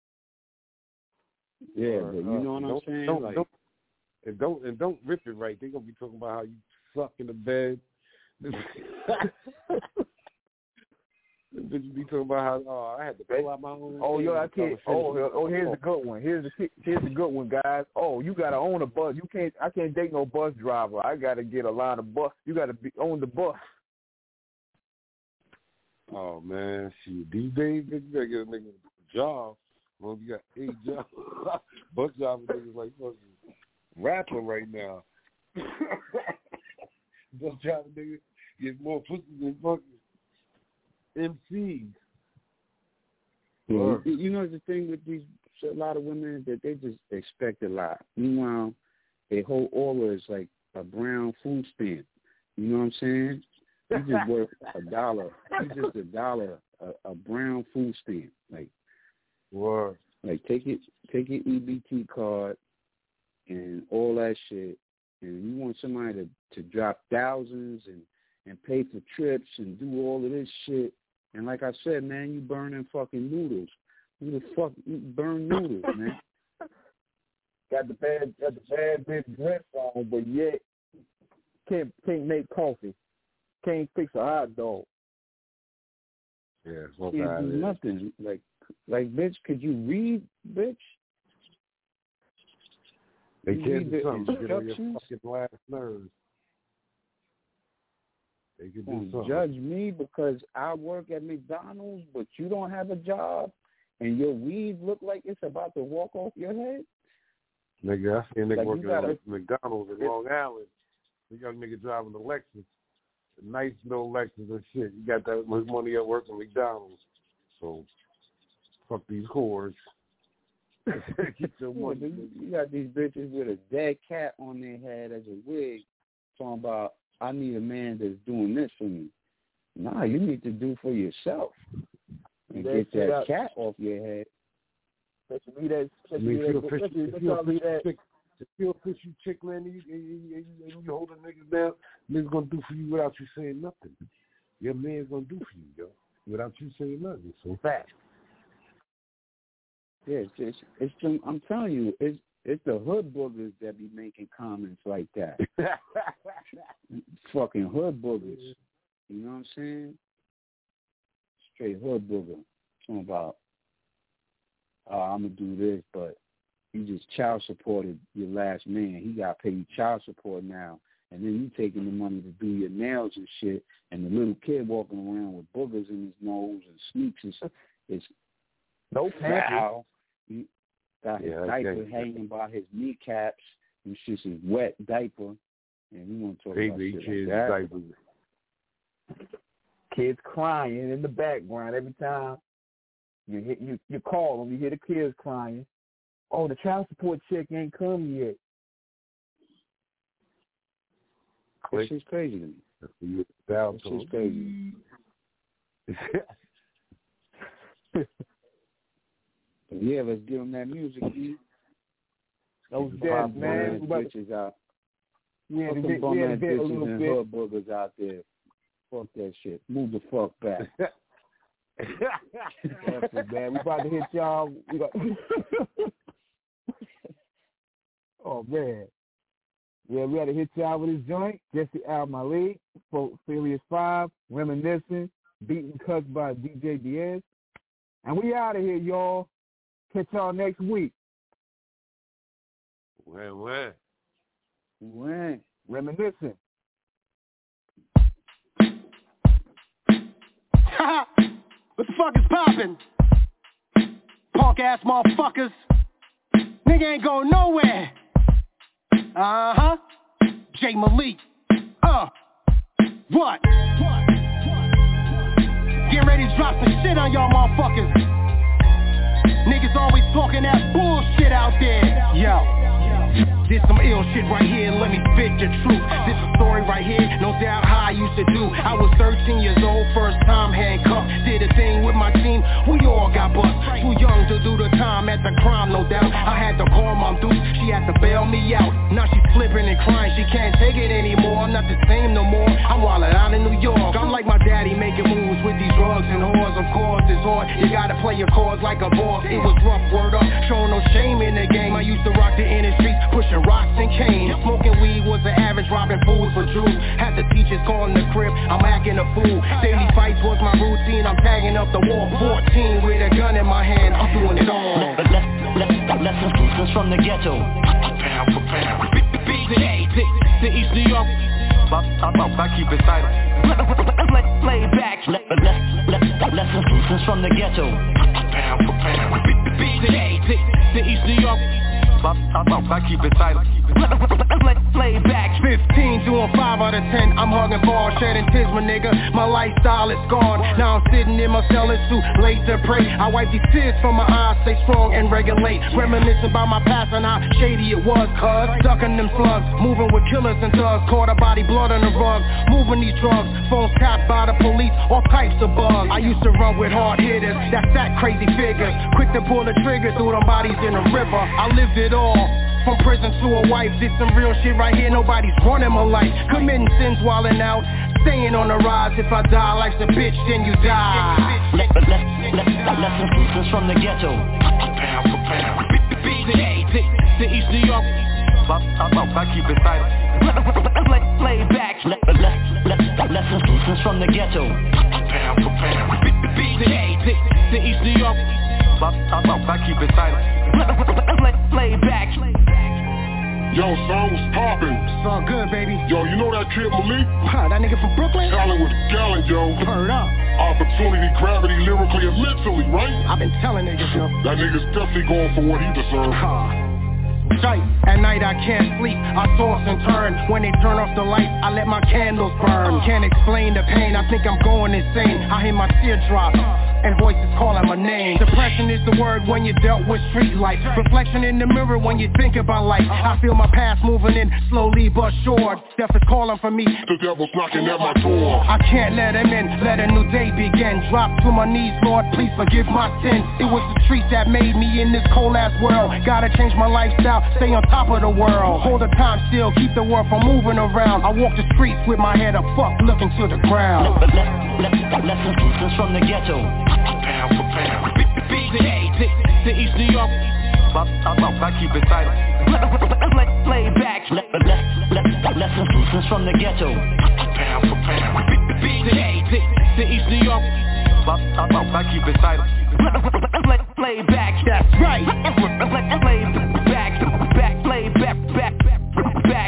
Yeah, Or, but you uh, know what I'm don't, saying? Don't, Like, don't, and don't and don't rip it right. They're gonna be talking about how you suck in the bed. Bitch be talking about how oh I had to pull out my own. Oh, yo, I can't. Oh, oh, oh, here's the good one. Here's the here's the good one, guys. Oh, you gotta own a bus. You can't. I can't date no bus driver. I gotta get a line of bus. You gotta be own the bus. Oh man, shit. These days, bitch, you gotta get a nigga a job. Well, you got eight jobs. Bus driver niggas like fucking rapping right now. Bus driver niggas get more pussy than fucking M Cs. Yeah, you, you know the thing with these a lot of women is that they just expect a lot. Meanwhile, their whole aura is like a brown food stamp. You know what I'm saying? You just worth a dollar. You just a dollar, a, a brown food stamp. Like, Word. Like take it, take your E B T card and all that shit, and you want somebody to, to drop thousands and, and pay for trips and do all of this shit. And like I said, man, you burning fucking noodles. Who the fuck you burn noodles, man? Got the bad, got the bad bitch dress on, but yet can't can't make coffee, can't fix a hot dog. Yeah, so Can't bad. do nothing. Like, like, bitch, could you read, bitch? They You can't read do the something. Get on your instructions? fucking last nerves. They can do Don't something. judge me because I work at McDonald's, but you don't have a job, and your weave look like it's about to walk off your head. Nigga, I see a nigga Like, you working gotta- at McDonald's in Long Island. You got a nigga driving a Lexus, a nice little Lexus and shit. You got that much money at work at McDonald's. So, fuck these whores. Get your Yeah, money. but you, you got these bitches with a dead cat on their head as a wig talking about, I need a man that's doing this for me. Nah, you need to do for yourself and That's get it that up. cat off your head. Especially that, I mean, if especially you're that, a fish, especially, if especially you're a that, fish chick, if you're a fishy chick, man, and you, and you, and you, and you hold a nigga down, nigga's gonna do for you without you saying nothing. Your man's gonna do for you, yo, without you saying nothing. So fast. Yeah, it's just, it's some, I'm telling you, it's it's the hood boogers that be making comments like that. Fucking hood boogers. You know what I'm saying? Straight hood booger. Talking about, uh, I'm going to do this, but you just child supported your last man. He got to pay you child support now. And then you taking the money to do your nails and shit, and the little kid walking around with boogers in his nose and sneaks and stuff. It's no foul. He got his Yeah, diaper okay. hanging by his kneecaps. It's just his wet diaper. And we want to talk Baby about shit kids, like that. diapers. kids crying in the background every time you hit, you you call them. You hear the kids crying. Oh, the child support check ain't come yet. This is crazy to me. You down This is crazy. Yeah, let's give them that music, E. Those These dead, bum man. ass We about to- bitches out. Yeah, Fuck the them bit- bum yeah, ass the bit a bitches little and bit. hood boogers out there. Fuck that shit. Move the fuck back. That's it, man. We about to hit y'all. We got... oh man. Yeah, we had to hit y'all with this joint. Jesse Al Malik, Furious Five, Reminiscing, Beaten Cuts by D J Diaz. And we out of here, y'all. Catch y'all next week. When, when? When? Reminiscing. What the fuck is poppin'? Punk ass motherfuckers. Nigga ain't going nowhere. Uh-huh. J Malik. Uh. What? Get ready to drop some shit on y'all motherfuckers. Niggas always talking that bullshit out there. Yo. This some ill shit right here, let me spit the truth. This a story right here, no doubt how I used to do. I was thirteen years old, first time handcuffed. Did a thing with my team, we all got bust. Too young to do the time at the crime, no doubt. I had to call Mom Deuce, she had to bail me out. Now she's flipping and crying, she can't take it anymore. I'm not the same no more, I'm wildin' out in New York. I'm like my daddy making moves with these drugs and whores. Of course, it's sword. You gotta play your chords like a boss. It was rough, word up, showing no shame in the game. I used to rock the inner streets, pushing rocks and canes. Smoking weed was the average, robbing fools for jewels. Had the teachers calling the crib, I'm acting a fool. Daily fights was my routine, I'm tagging up the wall. Fourteen with a gun in my hand, I'm doing it all. Let's, let's, lessons, lessons from the ghetto. Pound for pound. B to A to East New York. I keep it silent. Play back. Lessons, lessons from the ghetto. Pound for pound. B to A to East New York. I keep it silent. Play back. Fifteen doing five out of ten. I'm hugging balls, shedding tears, my nigga. My lifestyle is gone. Now I'm sitting in my cell, it's too late to pray. I wipe these tears from my eyes, stay strong and regulate. Reminiscing about my past and how shady it was, cuz ducking them slugs, moving with killers and thugs. Caught a body, blood on the rug, moving these drugs. Phones tapped by the police, all types of bugs. I used to run with hard hitters, that's that crazy figures. Quick to pull the trigger, threw them bodies in the river. I lived it all. From prison to a wife, did some real shit right here, nobody's running my life. Committing sins, wildin' out, staying on the rise. If I die life's a bitch, then you die. Lessons, lessons from the ghetto. Pound for pound. B to A to East New York. I keep it silent. Play back. Lessons, lessons from the ghetto. Pound for pound. B to A to East New York. I keep it silent. Play back. Yo, son, what's poppin'? It's all good, baby. Yo, you know that kid Malik? Huh, that nigga from Brooklyn? Talent with talent, yo. Heard up. Opportunity, gravity, lyrically and mentally, right? I've been telling niggas, yo. That nigga's definitely going for what he deserves. Huh. At night I can't sleep, I toss and turn. When they turn off the lights, I let my candles burn. Can't explain the pain, I think I'm going insane. I hear my teardrops and voices calling my name. Depression is the word when you dealt with street life. Reflection in the mirror when you think about life. I feel my past moving in, slowly but sure. Death is calling for me, the devil's knocking at my door. I can't let him in, let a new day begin. Drop to my knees, Lord, please forgive my sins. It was the streets that made me in this cold ass world. Gotta change my lifestyle, stay on top of the world. Hold the time still, keep the world from moving around. I walk the streets with my head up, fuck, looking to the ground. Lessons, lessons from the ghetto. Pound for pound. B to A to East New York. I keep it silent. Play back. Lessons, lessons from the ghetto. Pound for pound. B to A to East New York. I keep it silent. Play back. That's right. Play back. Back. Play back. Back. Back.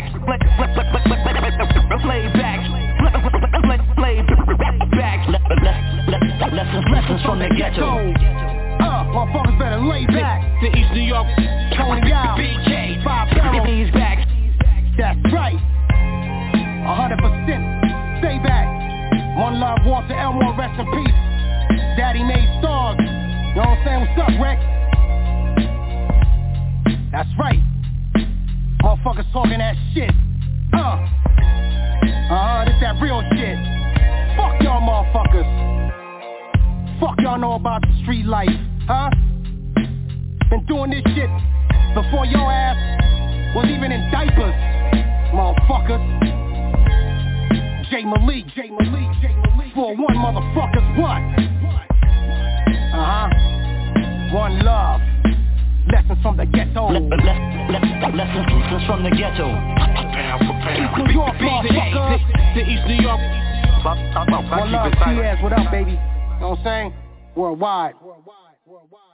Play back. Play back. Lessons, lessons from the ghetto. Uh, motherfuckers better lay back. To East New York. Tony out. B K. Five barrels. He's back. That's right. A hundred percent. Stay back. One love, Walter Elmore, rest in peace. Daddy made stars. You know what I'm saying? What's up, Rex? That's right. Motherfuckers talking that shit. Uh. Uh-huh, this that real shit. Fuck y'all motherfuckers. Fuck y'all know about the street life, huh? Been doing this shit before your ass was even in diapers, motherfuckers. J Malik, J Malik, J Malik. For one motherfuckers, what? Uh-huh. One love. Lessons from the ghetto. Lessons, lessons from the ghetto. Pound for pound. East New York, motherfucker. To East New York. One love, T S, what up, baby? You know what I'm saying? Worldwide. Worldwide. Worldwide.